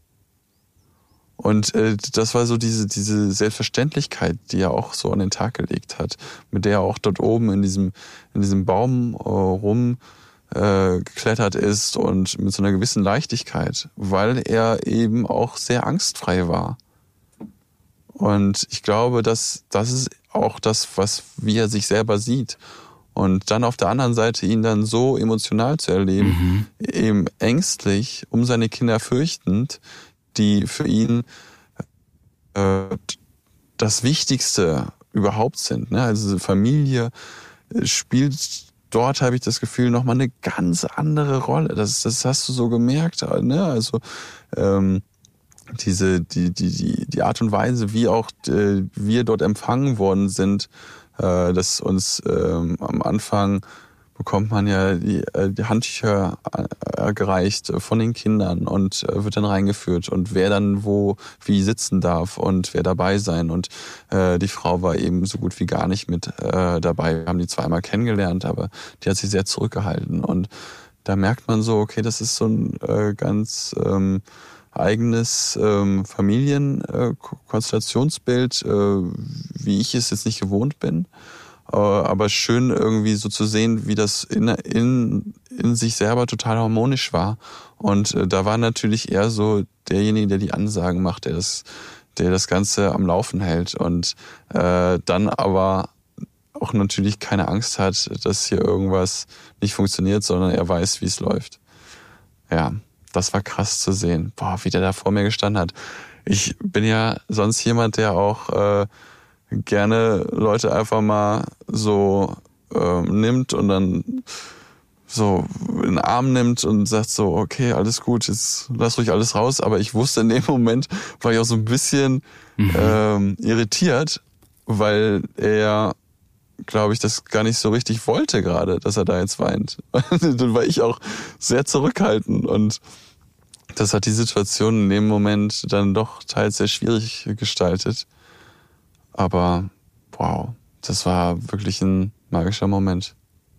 Und das war so diese Selbstverständlichkeit, die er auch so an den Tag gelegt hat, mit der er auch dort oben in diesem Baum geklettert ist und mit so einer gewissen Leichtigkeit, weil er eben auch sehr angstfrei war. Und ich glaube, das ist auch das, wie er sich selber sieht. Und dann auf der anderen Seite ihn dann so emotional zu erleben, eben ängstlich, um seine Kinder fürchtend, die für ihn das Wichtigste überhaupt sind. Ne? Also Familie spielt dort, habe ich das Gefühl, nochmal eine ganz andere Rolle. Das hast du so gemerkt. Ne? Also die Art und Weise, wie auch wir dort empfangen worden sind, dass uns am Anfang bekommt man ja die Handtücher gereicht von den Kindern und wird dann reingeführt und wer dann wie sitzen darf und wer dabei sein. Und die Frau war eben so gut wie gar nicht mit dabei. Wir haben die zweimal kennengelernt, aber die hat sich sehr zurückgehalten. Und da merkt man so, okay, das ist so ein ganz eigenes Familienkonstellationsbild, wie ich es jetzt nicht gewohnt bin. Aber schön irgendwie so zu sehen, wie das in sich selber total harmonisch war. Und da war natürlich eher so derjenige, der die Ansagen macht, der das Ganze am Laufen hält und dann aber auch natürlich keine Angst hat, dass hier irgendwas nicht funktioniert, sondern er weiß, wie es läuft. Ja, das war krass zu sehen. Boah, wie der da vor mir gestanden hat. Ich bin ja sonst jemand, der auch gerne Leute einfach mal so nimmt und dann so in den Arm nimmt und sagt so, okay, alles gut, jetzt lass ruhig alles raus. Aber ich wusste in dem Moment, war ich auch so ein bisschen irritiert, weil er, glaube ich, das gar nicht so richtig wollte gerade, dass er da jetzt weint. Dann war ich auch sehr zurückhaltend und das hat die Situation in dem Moment dann doch teils sehr schwierig gestaltet. Aber wow, das war wirklich ein magischer Moment.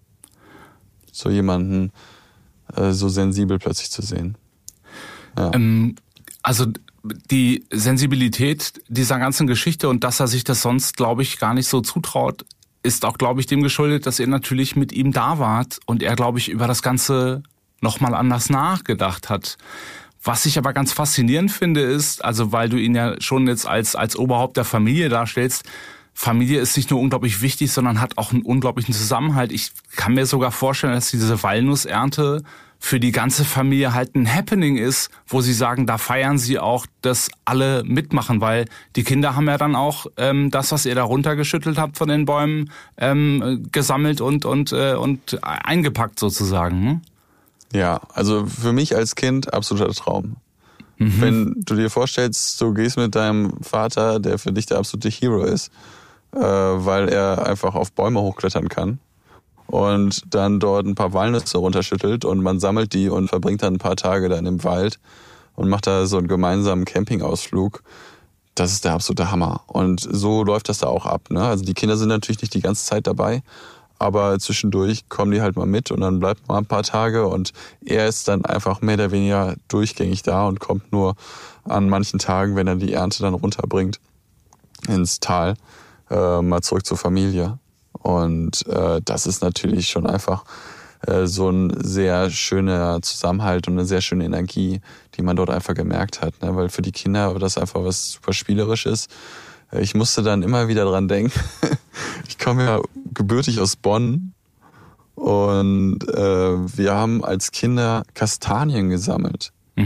So jemanden so sensibel plötzlich zu sehen. Ja. Also die Sensibilität dieser ganzen Geschichte und dass er sich das sonst, glaube ich, gar nicht so zutraut, ist auch, glaube ich, dem geschuldet, dass ihr natürlich mit ihm da wart und er, glaube ich, über das Ganze nochmal anders nachgedacht hat. Was ich aber ganz faszinierend finde ist, also weil du ihn ja schon jetzt als Oberhaupt der Familie darstellst, Familie ist nicht nur unglaublich wichtig, sondern hat auch einen unglaublichen Zusammenhalt. Ich kann mir sogar vorstellen, dass diese Walnussernte für die ganze Familie halt ein Happening ist, wo sie sagen, da feiern sie auch, dass alle mitmachen, weil die Kinder haben ja dann auch das, was ihr da runtergeschüttelt habt von den Bäumen, gesammelt und eingepackt sozusagen. Hm? Ja, also für mich als Kind absoluter Traum. Wenn du dir vorstellst, du gehst mit deinem Vater, der für dich der absolute Hero ist, weil er einfach auf Bäume hochklettern kann und dann dort ein paar Walnüsse runterschüttelt und man sammelt die und verbringt dann ein paar Tage da in dem Wald und macht da so einen gemeinsamen Campingausflug. Das ist der absolute Hammer. Und so läuft das da auch ab, ne? Also die Kinder sind natürlich nicht die ganze Zeit dabei, aber zwischendurch kommen die halt mal mit und dann bleibt man ein paar Tage und er ist dann einfach mehr oder weniger durchgängig da und kommt nur an manchen Tagen, wenn er die Ernte dann runterbringt, ins Tal, mal zurück zur Familie. Und das ist natürlich schon einfach so ein sehr schöner Zusammenhalt und eine sehr schöne Energie, die man dort einfach gemerkt hat, ne? Weil für die Kinder das einfach was super Spielerisches. Ich musste dann immer wieder dran denken. Ich komme ja gebürtig aus Bonn und wir haben als Kinder Kastanien gesammelt.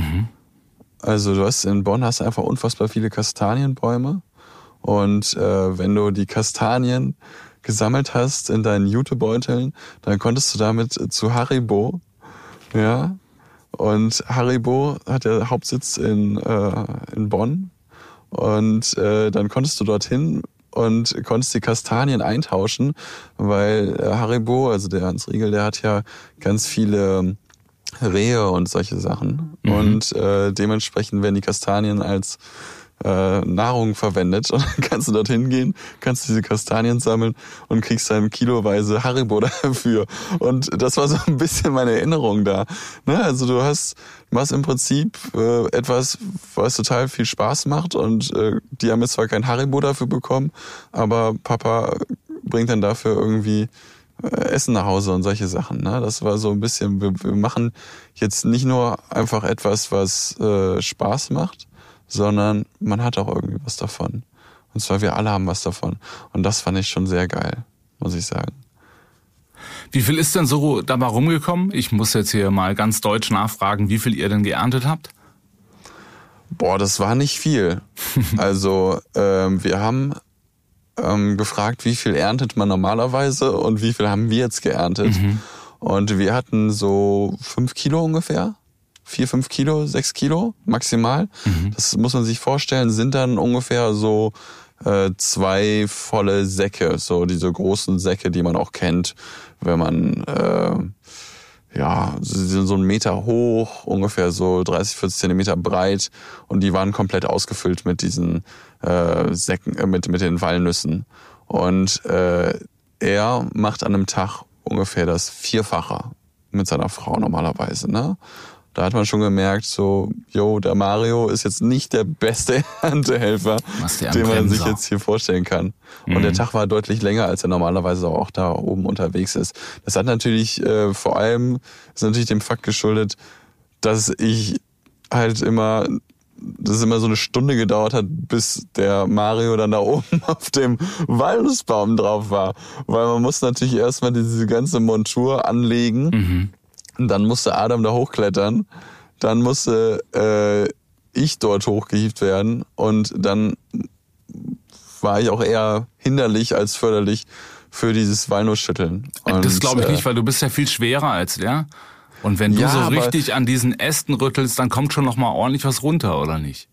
Also in Bonn hast du einfach unfassbar viele Kastanienbäume und wenn du die Kastanien gesammelt hast in deinen Jutebeuteln, dann konntest du damit zu Haribo, ja, und Haribo hat der Hauptsitz in Bonn und dann konntest du dorthin und konntest die Kastanien eintauschen, weil Haribo, also der Hans Riegel, der hat ja ganz viele Rehe und solche Sachen. Und dementsprechend werden die Kastanien als Nahrung verwendet. Und dann kannst du dorthin gehen, kannst diese Kastanien sammeln und kriegst dann kiloweise Haribo dafür. Und das war so ein bisschen meine Erinnerung da. Ne? Also du machst im Prinzip etwas, was total viel Spaß macht und die haben jetzt zwar kein Haribo dafür bekommen, aber Papa bringt dann dafür irgendwie Essen nach Hause und solche Sachen. Ne? Das war so ein bisschen, wir machen jetzt nicht nur einfach etwas, was Spaß macht, sondern man hat auch irgendwie was davon. Und zwar wir alle haben was davon. Und das fand ich schon sehr geil, muss ich sagen. Wie viel ist denn so dabei rumgekommen? Ich muss jetzt hier mal ganz deutsch nachfragen, wie viel ihr denn geerntet habt? Boah, das war nicht viel. Also wir haben gefragt, wie viel erntet man normalerweise und wie viel haben wir jetzt geerntet. Und wir hatten so 5 Kilo ungefähr. 4, 5 Kilo, 6 Kilo maximal. Das muss man sich vorstellen, sind dann ungefähr so 2 volle Säcke, so diese großen Säcke, die man auch kennt, wenn man sie sind so 1 Meter hoch, ungefähr so 30, 40 Zentimeter breit und die waren komplett ausgefüllt mit diesen Säcken, mit den Walnüssen. Und er macht an einem Tag ungefähr das 4-fache mit seiner Frau normalerweise, ne? Da hat man schon gemerkt, so, der Mario ist jetzt nicht der beste Erntehelfer, den man sich jetzt hier vorstellen kann. Und der Tag war deutlich länger, als er normalerweise auch da oben unterwegs ist. Das hat natürlich vor allem, ist natürlich dem Fakt geschuldet, dass ich halt immer so 1 Stunde gedauert hat, bis der Mario dann da oben auf dem Walnussbaum drauf war. Weil man muss natürlich erstmal diese ganze Montur anlegen. Dann musste Adam da hochklettern, dann musste ich dort hochgehievt werden und dann war ich auch eher hinderlich als förderlich für dieses Walnussschütteln. Und, das glaube ich nicht, weil du bist ja viel schwerer als der. Und wenn du so richtig an diesen Ästen rüttelst, dann kommt schon noch mal ordentlich was runter, oder nicht?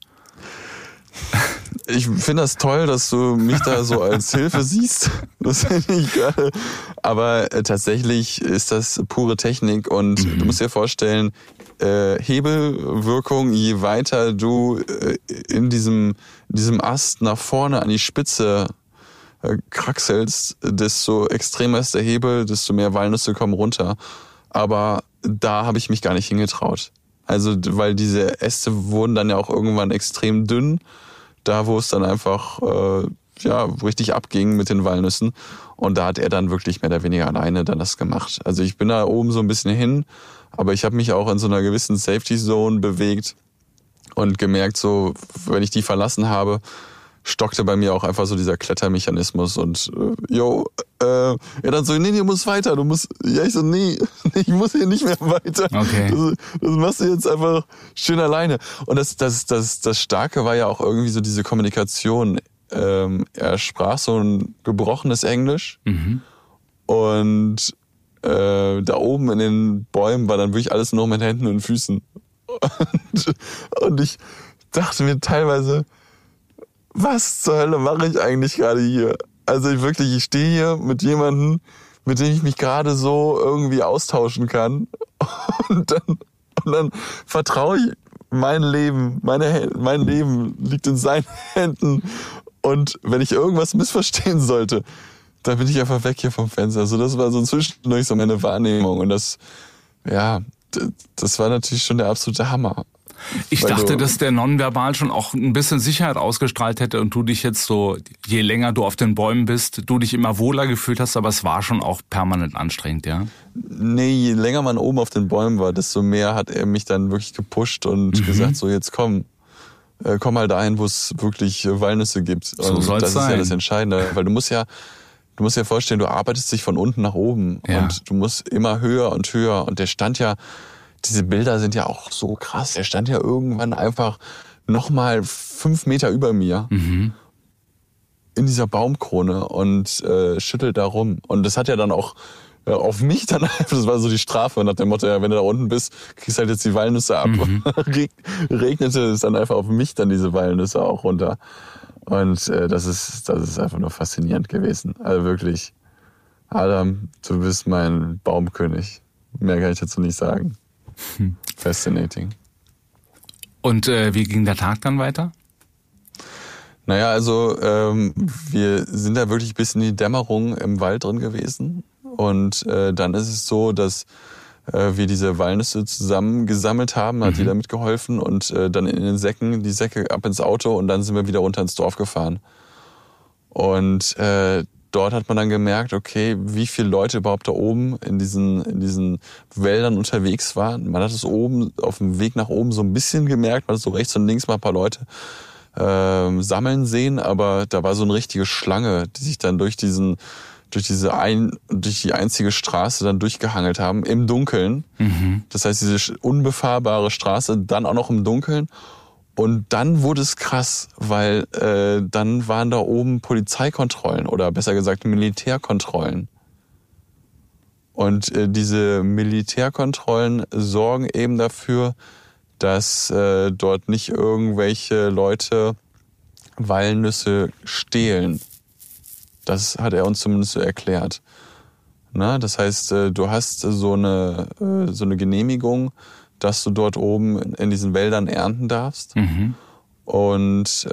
Ich finde das toll, dass du mich da so als Hilfe siehst. Das finde ich geil. Aber tatsächlich ist das pure Technik und du musst dir vorstellen, Hebelwirkung, je weiter du in diesem Ast nach vorne an die Spitze kraxelst, desto extremer ist der Hebel, desto mehr Walnüsse kommen runter. Aber da habe ich mich gar nicht hingetraut. Also, weil diese Äste wurden dann ja auch irgendwann extrem dünn, da wo es dann einfach richtig abging mit den Walnüssen. Und da hat er dann wirklich mehr oder weniger alleine dann das gemacht. Also ich bin da oben so ein bisschen hin, aber ich habe mich auch in so einer gewissen Safety Zone bewegt und gemerkt, so wenn ich die verlassen habe, stockte bei mir auch einfach so dieser Klettermechanismus und er dann so, nee, du musst weiter, ich so, nee, ich muss hier nicht mehr weiter. Okay. Das machst du jetzt einfach schön alleine. Und das Starke war ja auch irgendwie so diese Kommunikation. Er sprach so ein gebrochenes Englisch und da oben in den Bäumen war dann wirklich alles nur mit Händen und Füßen. Und ich dachte mir teilweise, was zur Hölle mache ich eigentlich gerade hier? Also ich stehe hier mit jemandem, mit dem ich mich gerade so irgendwie austauschen kann. Und dann vertraue ich mein Leben liegt in seinen Händen. Und wenn ich irgendwas missverstehen sollte, dann bin ich einfach weg hier vom Fenster. Also das war so zwischendurch so meine Wahrnehmung. Und das war natürlich schon der absolute Hammer. Ich dachte, dass der nonverbal schon auch ein bisschen Sicherheit ausgestrahlt hätte und du dich jetzt so, je länger du auf den Bäumen bist, du dich immer wohler gefühlt hast, aber es war schon auch permanent anstrengend, ja? Nee, je länger man oben auf den Bäumen war, desto mehr hat er mich dann wirklich gepusht und gesagt, so jetzt komm mal dahin, wo es wirklich Walnüsse gibt. Und so soll's das sein. ist ja das Entscheidende, weil du musst ja vorstellen, du arbeitest dich von unten nach oben und du musst immer höher und höher und der stand ja, diese Bilder sind ja auch so krass. Er stand ja irgendwann einfach nochmal 5 Meter über mir in dieser Baumkrone und schüttelt da rum. Und das hat ja dann auch auf mich dann einfach, das war so die Strafe nach dem Motto, ja, wenn du da unten bist, kriegst halt jetzt die Walnüsse ab. Regnete es dann einfach auf mich dann diese Walnüsse auch runter. Und das ist einfach nur faszinierend gewesen. Also wirklich, Adam, du bist mein Baumkönig. Mehr kann ich dazu nicht sagen. Fascinating. Und wie ging der Tag dann weiter? Naja, also wir sind da wirklich bis in die Dämmerung im Wald drin gewesen. Und dann ist es so, dass wir diese Walnüsse zusammen gesammelt haben, hat jeder mitgeholfen und dann in den Säcken, die Säcke ab ins Auto und dann sind wir wieder runter ins Dorf gefahren. Und dort hat man dann gemerkt, okay, wie viele Leute überhaupt da oben in diesen Wäldern unterwegs waren. Man hat es oben, auf dem Weg nach oben so ein bisschen gemerkt, man hat so rechts und links mal ein paar Leute sammeln sehen, aber da war so eine richtige Schlange, die sich dann durch die einzige Straße dann durchgehangelt haben, im Dunkeln. Das heißt, diese unbefahrbare Straße, dann auch noch im Dunkeln. Und dann wurde es krass, weil dann waren da oben Polizeikontrollen oder besser gesagt Militärkontrollen. Und diese Militärkontrollen sorgen eben dafür, dass dort nicht irgendwelche Leute Walnüsse stehlen. Das hat er uns zumindest so erklärt. Na, das heißt, du hast so eine Genehmigung, dass du dort oben in diesen Wäldern ernten darfst. Und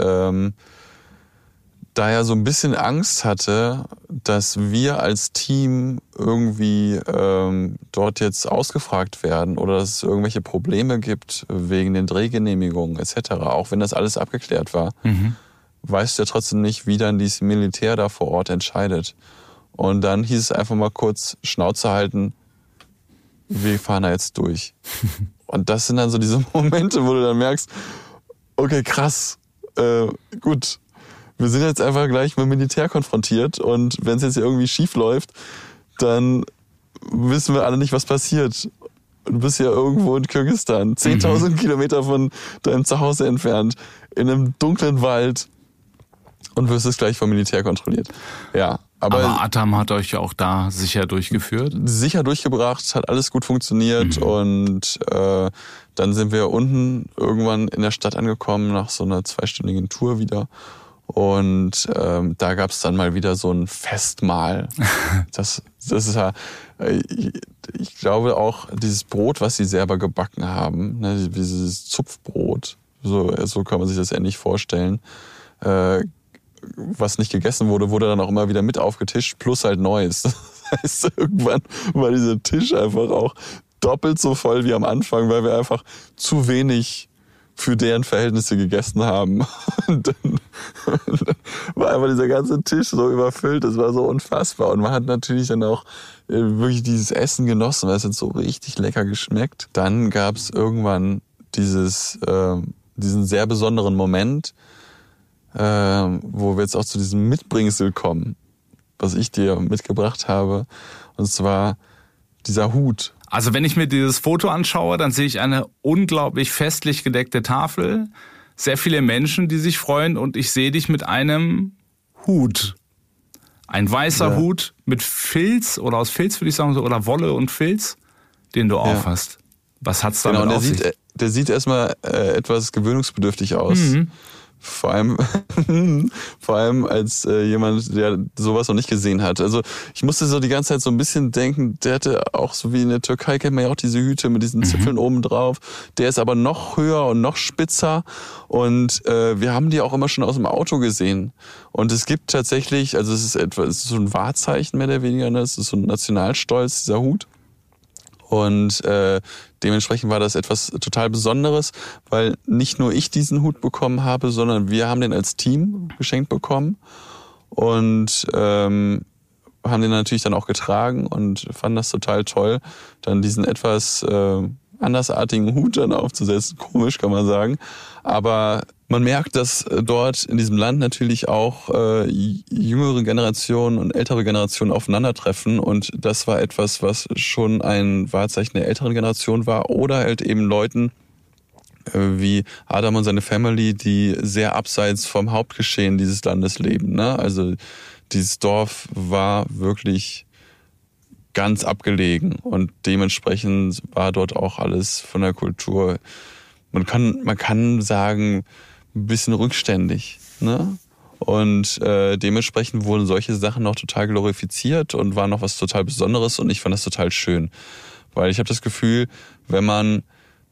da er so ein bisschen Angst hatte, dass wir als Team irgendwie dort jetzt ausgefragt werden oder dass es irgendwelche Probleme gibt wegen den Drehgenehmigungen etc., auch wenn das alles abgeklärt war, weißt du ja trotzdem nicht, wie dann dieses Militär da vor Ort entscheidet. Und dann hieß es einfach mal kurz Schnauze halten, wir fahren da jetzt durch. Und das sind dann so diese Momente, wo du dann merkst, okay, krass, gut, wir sind jetzt einfach gleich mit Militär konfrontiert und wenn es jetzt irgendwie schief läuft, dann wissen wir alle nicht, was passiert. Du bist ja irgendwo in Kirgisistan, 10.000 Kilometer von deinem Zuhause entfernt, in einem dunklen Wald Und wirst es gleich vom Militär kontrolliert. Ja. Aber Atam hat euch ja auch da sicher durchgeführt? Sicher durchgebracht, hat alles gut funktioniert. Und dann sind wir unten irgendwann in der Stadt angekommen, nach so einer 2-stündigen Tour wieder. Und da gab es dann mal wieder so ein Festmahl. Das ist ja, ich glaube auch, dieses Brot, was sie selber gebacken haben, ne, dieses Zupfbrot, so kann man sich das ähnlich vorstellen, was nicht gegessen wurde dann auch immer wieder mit aufgetischt, plus halt Neues. Das heißt, irgendwann war dieser Tisch einfach auch doppelt so voll wie am Anfang, weil wir einfach zu wenig für deren Verhältnisse gegessen haben. Und dann war einfach dieser ganze Tisch so überfüllt, das war so unfassbar. Und man hat natürlich dann auch wirklich dieses Essen genossen, weil es hat so richtig lecker geschmeckt. Dann gab es irgendwann diesen sehr besonderen Moment, wo wir jetzt auch zu diesem Mitbringsel kommen, was ich dir mitgebracht habe. Und zwar dieser Hut. Also wenn ich mir dieses Foto anschaue, dann sehe ich eine unglaublich festlich gedeckte Tafel, sehr viele Menschen, die sich freuen, und ich sehe dich mit einem Hut. Ein weißer Hut mit Filz oder aus Filz, würde ich sagen, oder Wolle und Filz, den du aufhast. Was hat's damit auf sich? Der sieht erstmal etwas gewöhnungsbedürftig aus. Vor allem als jemand, der sowas noch nicht gesehen hat. Also ich musste so die ganze Zeit so ein bisschen denken, der hatte auch, so wie in der Türkei kennt man ja auch diese Hüte mit diesen Zipfeln oben drauf. Der ist aber noch höher und noch spitzer, und wir haben die auch immer schon aus dem Auto gesehen. Und es gibt tatsächlich, also es ist so ein Wahrzeichen mehr oder weniger, ne? Es ist so ein Nationalstolz, dieser Hut. Und dementsprechend war das etwas total Besonderes, weil nicht nur ich diesen Hut bekommen habe, sondern wir haben den als Team geschenkt bekommen und haben den natürlich dann auch getragen und fanden das total toll, dann diesen etwas andersartigen Hut dann aufzusetzen. Komisch, kann man sagen. Aber man merkt, dass dort in diesem Land natürlich auch jüngere Generationen und ältere Generationen aufeinandertreffen. Und das war etwas, was schon ein Wahrzeichen der älteren Generation war. Oder halt eben Leuten wie Adam und seine Family, die sehr abseits vom Hauptgeschehen dieses Landes leben. Ne? Also dieses Dorf war wirklich ganz abgelegen. Und dementsprechend war dort auch alles von der Kultur, man kann sagen, ein bisschen rückständig, ne? Und dementsprechend wurden solche Sachen noch total glorifiziert und war noch was total Besonderes, und ich fand das total schön, weil ich habe das Gefühl, wenn man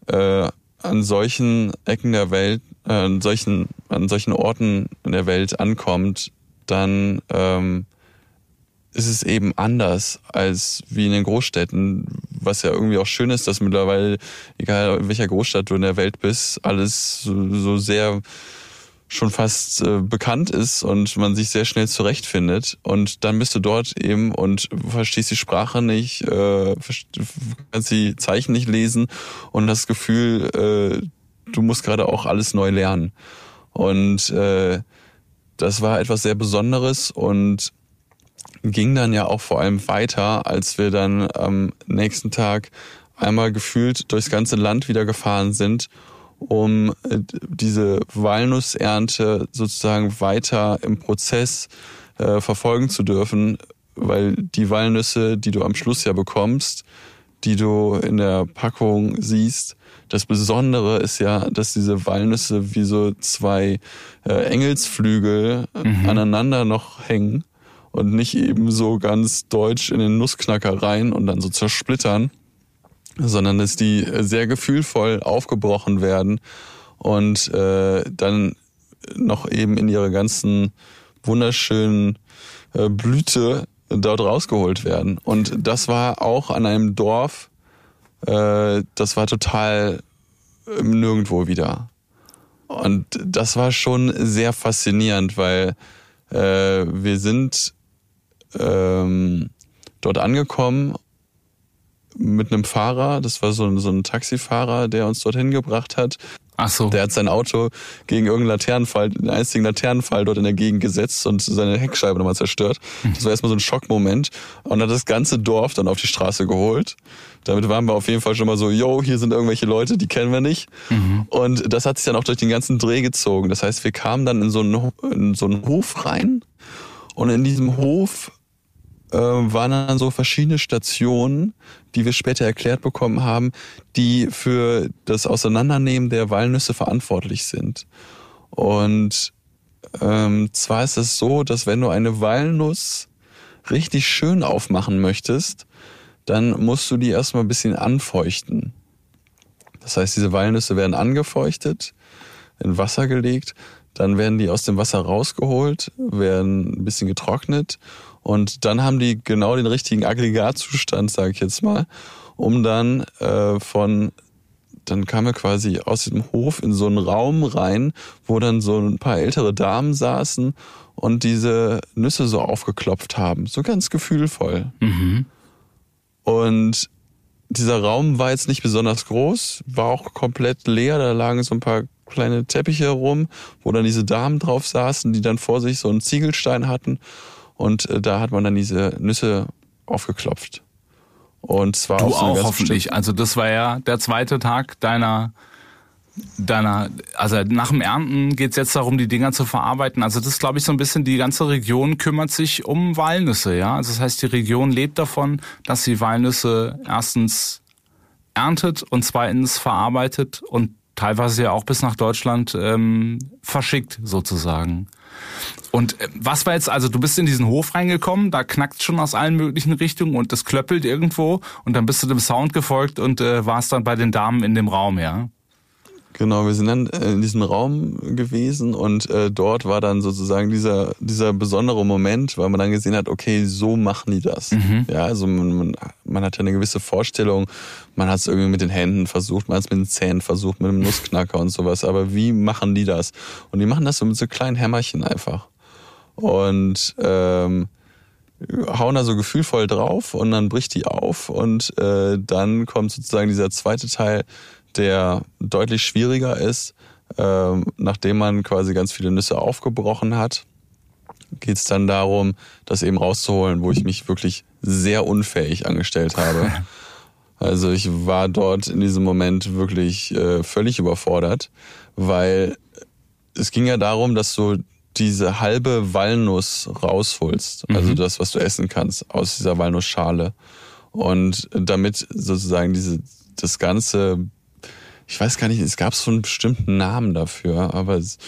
an solchen Ecken der Welt, an solchen Orten in der Welt ankommt, dann ist es eben anders als wie in den Großstädten, was ja irgendwie auch schön ist, dass mittlerweile, egal in welcher Großstadt du in der Welt bist, alles so sehr schon fast bekannt ist und man sich sehr schnell zurechtfindet. Und dann bist du dort eben und verstehst die Sprache nicht, kannst die Zeichen nicht lesen und hast das Gefühl, du musst gerade auch alles neu lernen. Und das war etwas sehr Besonderes und ging dann ja auch vor allem weiter, als wir dann am nächsten Tag einmal gefühlt durchs ganze Land wieder gefahren sind, um diese Walnussernte sozusagen weiter im Prozess verfolgen zu dürfen, weil die Walnüsse, die du am Schluss ja bekommst, die du in der Packung siehst, das Besondere ist ja, dass diese Walnüsse wie so zwei Engelsflügel aneinander noch hängen und nicht eben so ganz deutsch in den Nussknacker rein und dann so zersplittern, sondern dass die sehr gefühlvoll aufgebrochen werden und dann noch eben in ihre ganzen wunderschönen Blüte dort rausgeholt werden. Und das war auch an einem Dorf, das war total nirgendwo wieder. Und das war schon sehr faszinierend, weil wir sind dort angekommen mit einem Fahrer, das war so ein Taxifahrer, der uns dorthin gebracht hat. Ach so. Der hat sein Auto gegen irgendeinen Laternenfall, den einzigen Laternenfall dort in der Gegend gesetzt und seine Heckscheibe nochmal zerstört. Das war erstmal so ein Schockmoment und hat das ganze Dorf dann auf die Straße geholt. Damit waren wir auf jeden Fall schon mal so, hier sind irgendwelche Leute, die kennen wir nicht. Und das hat sich dann auch durch den ganzen Dreh gezogen. Das heißt, wir kamen dann in so einen Hof rein und in diesem Hof waren dann so verschiedene Stationen, die wir später erklärt bekommen haben, die für das Auseinandernehmen der Walnüsse verantwortlich sind. Und zwar ist es so, dass wenn du eine Walnuss richtig schön aufmachen möchtest, dann musst du die erstmal ein bisschen anfeuchten. Das heißt, diese Walnüsse werden angefeuchtet, in Wasser gelegt, dann werden die aus dem Wasser rausgeholt, werden ein bisschen getrocknet und dann haben die genau den richtigen Aggregatzustand, sage ich jetzt mal, um dann dann kamen wir quasi aus dem Hof in so einen Raum rein, wo dann so ein paar ältere Damen saßen und diese Nüsse so aufgeklopft haben, so ganz gefühlvoll. Und dieser Raum war jetzt nicht besonders groß, war auch komplett leer, da lagen so ein paar kleine Teppiche rum, wo dann diese Damen drauf saßen, die dann vor sich so einen Ziegelstein hatten und da hat man dann diese Nüsse aufgeklopft. Und zwar du auch, so auch hoffentlich, also das war ja der zweite Tag deiner, also nach dem Ernten geht's jetzt darum, die Dinger zu verarbeiten. Also das ist, glaube ich, so ein bisschen, die ganze Region kümmert sich um Walnüsse, ja. Also das heißt, die Region lebt davon, dass sie Walnüsse erstens erntet und zweitens verarbeitet und teilweise ja auch bis nach Deutschland verschickt sozusagen. Und was war jetzt, also du bist in diesen Hof reingekommen, da knackt schon aus allen möglichen Richtungen und es klöppelt irgendwo und dann bist du dem Sound gefolgt und warst dann bei den Damen in dem Raum, ja? Genau, wir sind dann in diesem Raum gewesen und dort war dann sozusagen dieser besondere Moment, weil man dann gesehen hat, okay, so machen die das. Ja, also man hat ja eine gewisse Vorstellung, man hat es irgendwie mit den Händen versucht, man hat es mit den Zähnen versucht, mit einem Nussknacker und sowas, aber wie machen die das? Und die machen das so mit so kleinen Hämmerchen einfach. Und hauen da so gefühlvoll drauf und dann bricht die auf und dann kommt sozusagen dieser zweite Teil, der deutlich schwieriger ist. Nachdem man quasi ganz viele Nüsse aufgebrochen hat, geht es dann darum, das eben rauszuholen, wo ich mich wirklich sehr unfähig angestellt habe. Also ich war dort in diesem Moment wirklich völlig überfordert, weil es ging ja darum, dass du diese halbe Walnuss rausholst, also das, was du essen kannst aus dieser Walnussschale. Und damit sozusagen das ganze, ich weiß gar nicht, es gab so einen bestimmten Namen dafür, aber es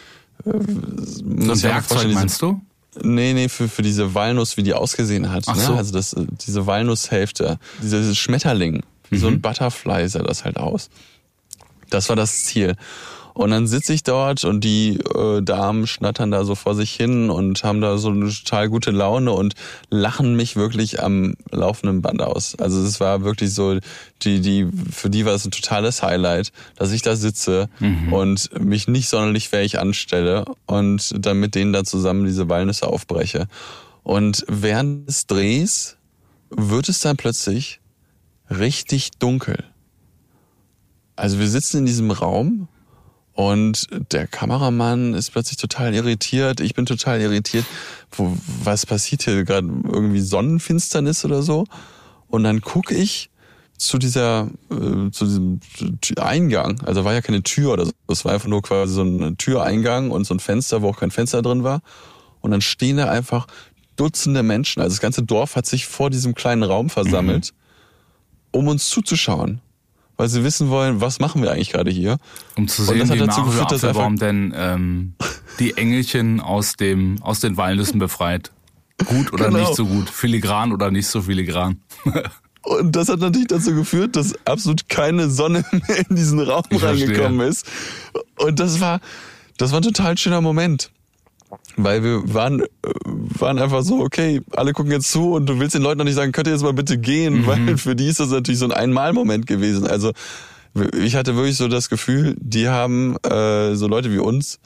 das Werkzeug meinst du? Nee, für diese Walnuss, wie die ausgesehen hat. Ach so. Ne? Also diese Walnusshälfte, dieses Schmetterling, wie so ein Butterfly sah das halt aus. Das war das Ziel. Und dann sitze ich dort und die Damen schnattern da so vor sich hin und haben da so eine total gute Laune und lachen mich wirklich am laufenden Band aus. Also es war wirklich so, für die war es ein totales Highlight, dass ich da sitze und mich nicht sonderlich fähig anstelle und dann mit denen da zusammen diese Walnüsse aufbreche. Und während des Drehs wird es dann plötzlich richtig dunkel. Also wir sitzen in diesem Raum und der Kameramann ist plötzlich total irritiert. Ich bin total irritiert. Was passiert hier gerade? Irgendwie Sonnenfinsternis oder so? Und dann gucke ich zu diesem Eingang. Also war ja keine Tür oder so. Es war einfach nur quasi so ein Türeingang und so ein Fenster, wo auch kein Fenster drin war. Und dann stehen da einfach Dutzende Menschen. Also das ganze Dorf hat sich vor diesem kleinen Raum versammelt, um uns zuzuschauen. Weil sie wissen wollen, was machen wir eigentlich gerade hier. Um zu sehen, wie Mario Apfelbaum denn die Engelchen aus den Walnüssen befreit. Gut oder nicht so gut, filigran oder nicht so filigran. Und das hat natürlich dazu geführt, dass absolut keine Sonne mehr in diesen Raum reingekommen ist. Und das war ein total schöner Moment. Weil wir waren einfach so, okay, alle gucken jetzt zu und du willst den Leuten noch nicht sagen, könnt ihr jetzt mal bitte gehen, weil für die ist das natürlich so ein Einmalmoment gewesen. Also ich hatte wirklich so das Gefühl, die haben so Leute wie uns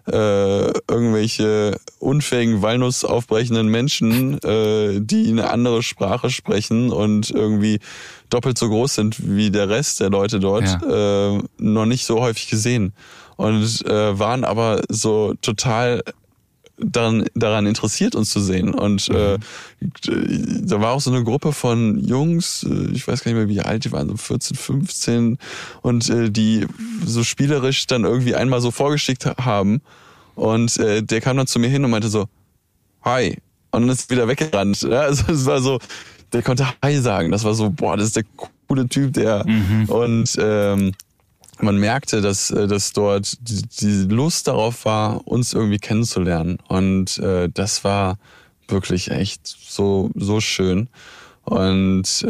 irgendwelche unfähigen Walnuss aufbrechenden Menschen, die eine andere Sprache sprechen und irgendwie doppelt so groß sind wie der Rest der Leute dort, noch nicht so häufig gesehen. Und waren aber so total daran interessiert, uns zu sehen. Und da war auch so eine Gruppe von Jungs, ich weiß gar nicht mehr, wie alt die waren, so 14, 15, und die so spielerisch dann irgendwie einmal so vorgeschickt haben. Und der kam dann zu mir hin und meinte so, hi. Und dann ist wieder weggerannt. Ja, also es war so, der konnte hi sagen. Das war so, boah, das ist der coole Typ, der. Und man merkte, dass dort die Lust darauf war, uns irgendwie kennenzulernen. Und das war wirklich echt so schön. Und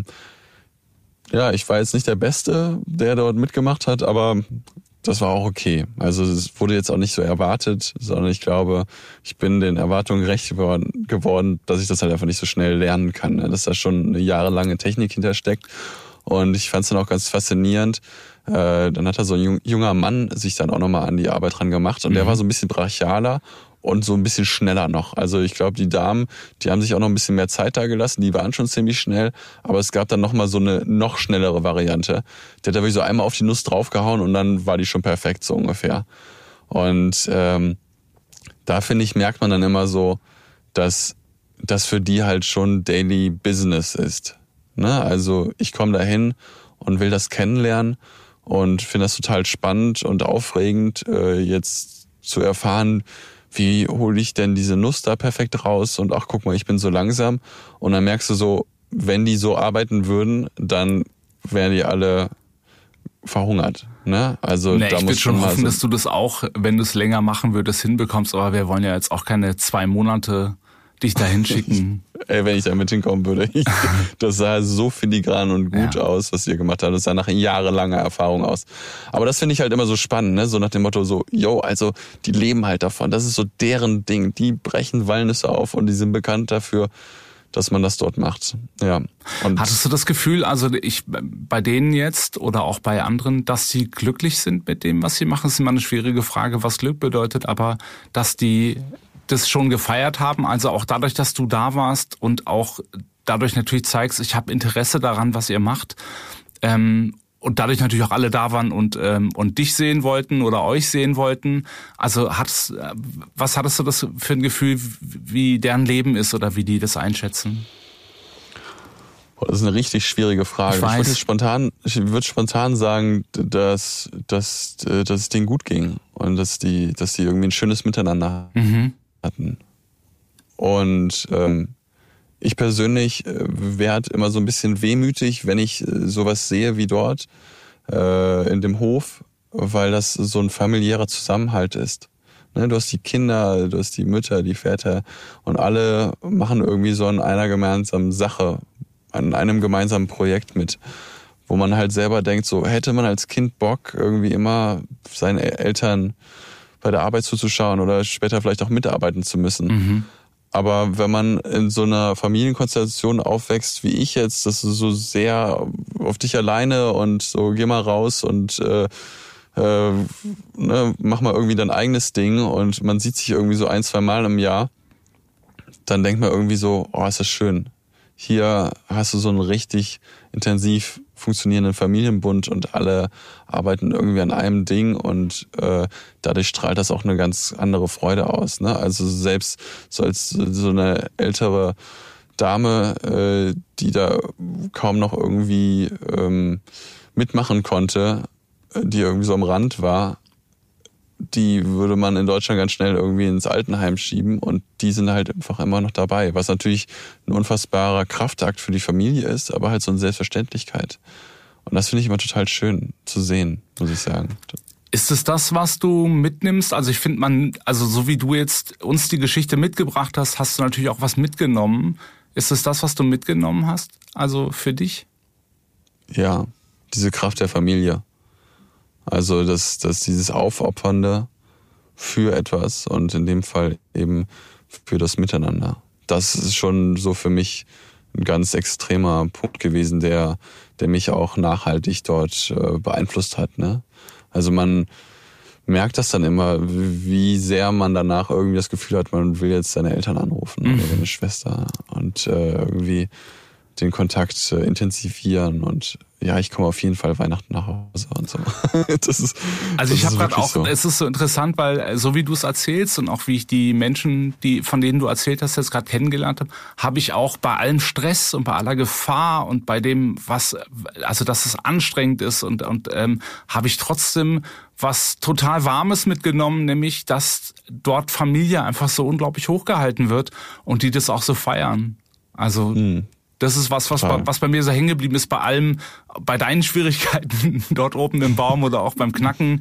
ich war jetzt nicht der Beste, der dort mitgemacht hat, aber das war auch okay. Also es wurde jetzt auch nicht so erwartet, sondern ich glaube, ich bin den Erwartungen gerecht geworden, dass ich das halt einfach nicht so schnell lernen kann. Dass da schon eine jahrelange Technik hintersteckt. Und ich fand es dann auch ganz faszinierend. Dann hat da so ein junger Mann sich dann auch nochmal an die Arbeit dran gemacht. Und der war so ein bisschen brachialer und so ein bisschen schneller noch. Also ich glaube, die Damen, die haben sich auch noch ein bisschen mehr Zeit da gelassen. Die waren schon ziemlich schnell. Aber es gab dann nochmal so eine noch schnellere Variante. Der hat da wirklich so einmal auf die Nuss draufgehauen und dann war die schon perfekt, so ungefähr. Und da, finde ich, merkt man dann immer so, dass das für die halt schon Daily Business ist. Ne? Also ich komme da hin und will das kennenlernen und finde das total spannend und aufregend, jetzt zu erfahren, wie hole ich denn diese Nuss da perfekt raus und ach, guck mal, ich bin so langsam. Und dann merkst du so, wenn die so arbeiten würden, dann wären die alle verhungert. Ne? Also da ich würde schon hoffen, dass du das auch, wenn du es länger machen würdest, hinbekommst. Aber wir wollen ja jetzt auch keine 2 Monate dich da hinschicken. Ey, wenn ich da mit hinkommen würde. Das sah so filigran und gut aus, was ihr gemacht habt. Das sah nach jahrelanger Erfahrung aus. Aber das finde ich halt immer so spannend, ne? So nach dem Motto so, also die leben halt davon. Das ist so deren Ding. Die brechen Walnüsse auf und die sind bekannt dafür, dass man das dort macht. Ja. Und hattest du das Gefühl, also bei denen jetzt oder auch bei anderen, dass sie glücklich sind mit dem, was sie machen? Das ist immer eine schwierige Frage, was Glück bedeutet, aber dass die das schon gefeiert haben, also auch dadurch, dass du da warst und auch dadurch natürlich zeigst, ich habe Interesse daran, was ihr macht, und dadurch natürlich auch alle da waren und dich sehen wollten oder euch sehen wollten. Also was hattest du das für ein Gefühl, wie deren Leben ist oder wie die das einschätzen? Das ist eine richtig schwierige Frage. Ich würde spontan sagen, dass es denen gut ging und dass die irgendwie ein schönes Miteinander hatten. Und ich persönlich werde immer so ein bisschen wehmütig, wenn ich sowas sehe wie dort in dem Hof, weil das so ein familiärer Zusammenhalt ist. Ne, du hast die Kinder, du hast die Mütter, die Väter und alle machen irgendwie so an einer gemeinsamen Sache, an einem gemeinsamen Projekt mit, wo man halt selber denkt, so hätte man als Kind Bock, irgendwie immer seinen Eltern bei der Arbeit zuzuschauen oder später vielleicht auch mitarbeiten zu müssen. Aber wenn man in so einer Familienkonstellation aufwächst, wie ich jetzt, das ist so sehr auf dich alleine und so geh mal raus und mach mal irgendwie dein eigenes Ding und man sieht sich irgendwie so 1-2 Mal im Jahr, dann denkt man irgendwie so, oh, ist das schön. Hier hast du so einen richtig intensiv funktionierenden Familienbund und alle arbeiten irgendwie an einem Ding und dadurch strahlt das auch eine ganz andere Freude aus. Ne? Also selbst so als so eine ältere Dame, die da kaum noch irgendwie mitmachen konnte, die irgendwie so am Rand war, die würde man in Deutschland ganz schnell irgendwie ins Altenheim schieben und die sind halt einfach immer noch dabei, was natürlich ein unfassbarer Kraftakt für die Familie ist, aber halt so eine Selbstverständlichkeit. Und das finde ich immer total schön zu sehen, muss ich sagen. Ist es das, was du mitnimmst? Also ich finde so wie du jetzt uns die Geschichte mitgebracht hast, hast du natürlich auch was mitgenommen. Ist es das, was du mitgenommen hast? Also für dich? Ja, diese Kraft der Familie. Also dass dieses Aufopfernde für etwas und in dem Fall eben für das Miteinander. Das ist schon so für mich ein ganz extremer Punkt gewesen, der mich auch nachhaltig dort beeinflusst hat. Ne? Also man merkt das dann immer, wie sehr man danach irgendwie das Gefühl hat, man will jetzt seine Eltern anrufen oder seine Schwester und irgendwie den Kontakt intensivieren. Und ja, ich komme auf jeden Fall Weihnachten nach Hause und so. Also ich habe gerade auch, so. Es ist so interessant, weil so wie du es erzählst und auch wie ich die Menschen, von denen du erzählt hast, jetzt gerade kennengelernt habe ich auch bei allem Stress und bei aller Gefahr und bei dem, dass es anstrengend ist und habe ich trotzdem was total Warmes mitgenommen, nämlich, dass dort Familie einfach so unglaublich hochgehalten wird und die das auch so feiern. Also das ist was bei mir so hängen geblieben ist, bei allem, bei deinen Schwierigkeiten dort oben im Baum oder auch beim Knacken,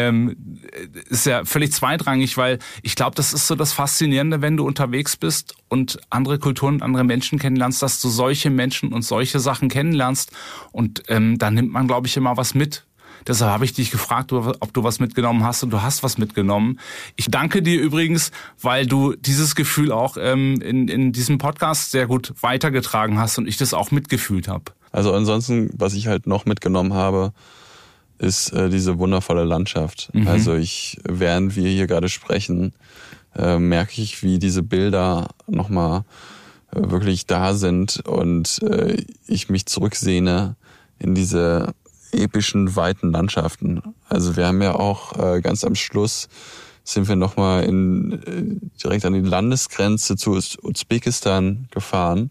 ist ja völlig zweitrangig, weil ich glaube, das ist so das Faszinierende, wenn du unterwegs bist und andere Kulturen und andere Menschen kennenlernst, dass du solche Menschen und solche Sachen kennenlernst und da nimmt man, glaube ich, immer was mit. Deshalb habe ich dich gefragt, ob du was mitgenommen hast und du hast was mitgenommen. Ich danke dir übrigens, weil du dieses Gefühl auch in diesem Podcast sehr gut weitergetragen hast und ich das auch mitgefühlt habe. Also ansonsten, was ich halt noch mitgenommen habe, ist diese wundervolle Landschaft. Also während wir hier gerade sprechen, merke ich, wie diese Bilder nochmal wirklich da sind und ich mich zurücksehne in diese epischen, weiten Landschaften. Also wir haben ja auch ganz am Schluss sind wir nochmal direkt an die Landesgrenze zu Usbekistan gefahren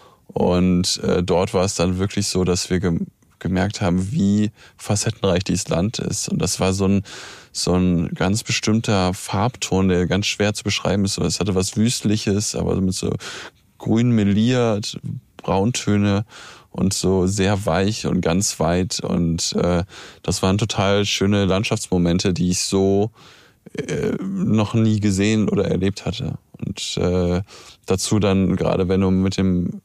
und dort war es dann wirklich so, dass wir gemerkt haben, wie facettenreich dieses Land ist. Und das war so ein ganz bestimmter Farbton, der ganz schwer zu beschreiben ist. Es hatte was Wüstliches, aber mit so grün meliert, Brauntöne und so sehr weich und ganz weit. Und das waren total schöne Landschaftsmomente, die ich so noch nie gesehen oder erlebt hatte. Und dazu dann, gerade wenn du mit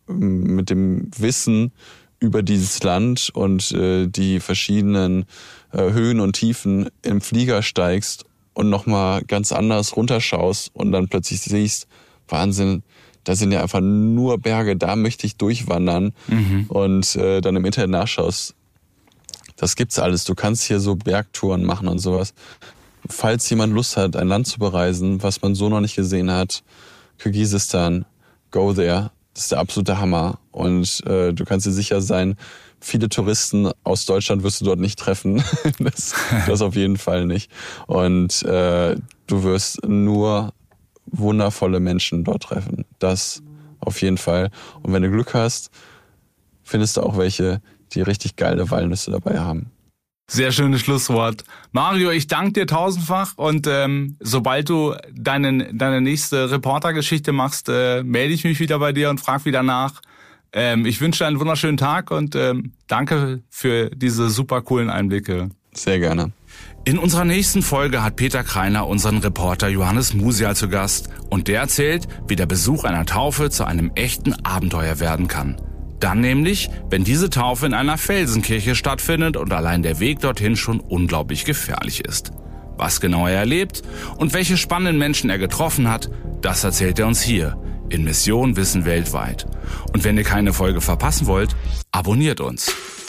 dem Wissen über dieses Land und die verschiedenen Höhen und Tiefen im Flieger steigst und nochmal ganz anders runterschaust und dann plötzlich siehst, Wahnsinn, da sind ja einfach nur Berge, da möchte ich durchwandern und dann im Internet nachschaust. Das gibt's alles. Du kannst hier so Bergtouren machen und sowas. Falls jemand Lust hat, ein Land zu bereisen, was man so noch nicht gesehen hat, Kirgisistan, go there. Das ist der absolute Hammer. Und du kannst dir sicher sein, viele Touristen aus Deutschland wirst du dort nicht treffen. das auf jeden Fall nicht. Und du wirst nur wundervolle Menschen dort treffen. Das auf jeden Fall. Und wenn du Glück hast, findest du auch welche, die richtig geile Walnüsse dabei haben. Sehr schönes Schlusswort. Mario, ich danke dir tausendfach und sobald du deine nächste Reportergeschichte machst, melde ich mich wieder bei dir und frage wieder nach. Ich wünsche dir einen wunderschönen Tag und danke für diese super coolen Einblicke. Sehr gerne. In unserer nächsten Folge hat Peter Kreiner unseren Reporter Johannes Musial zu Gast und der erzählt, wie der Besuch einer Taufe zu einem echten Abenteuer werden kann. Dann nämlich, wenn diese Taufe in einer Felsenkirche stattfindet und allein der Weg dorthin schon unglaublich gefährlich ist. Was genau er erlebt und welche spannenden Menschen er getroffen hat, das erzählt er uns hier in Mission Wissen weltweit. Und wenn ihr keine Folge verpassen wollt, abonniert uns.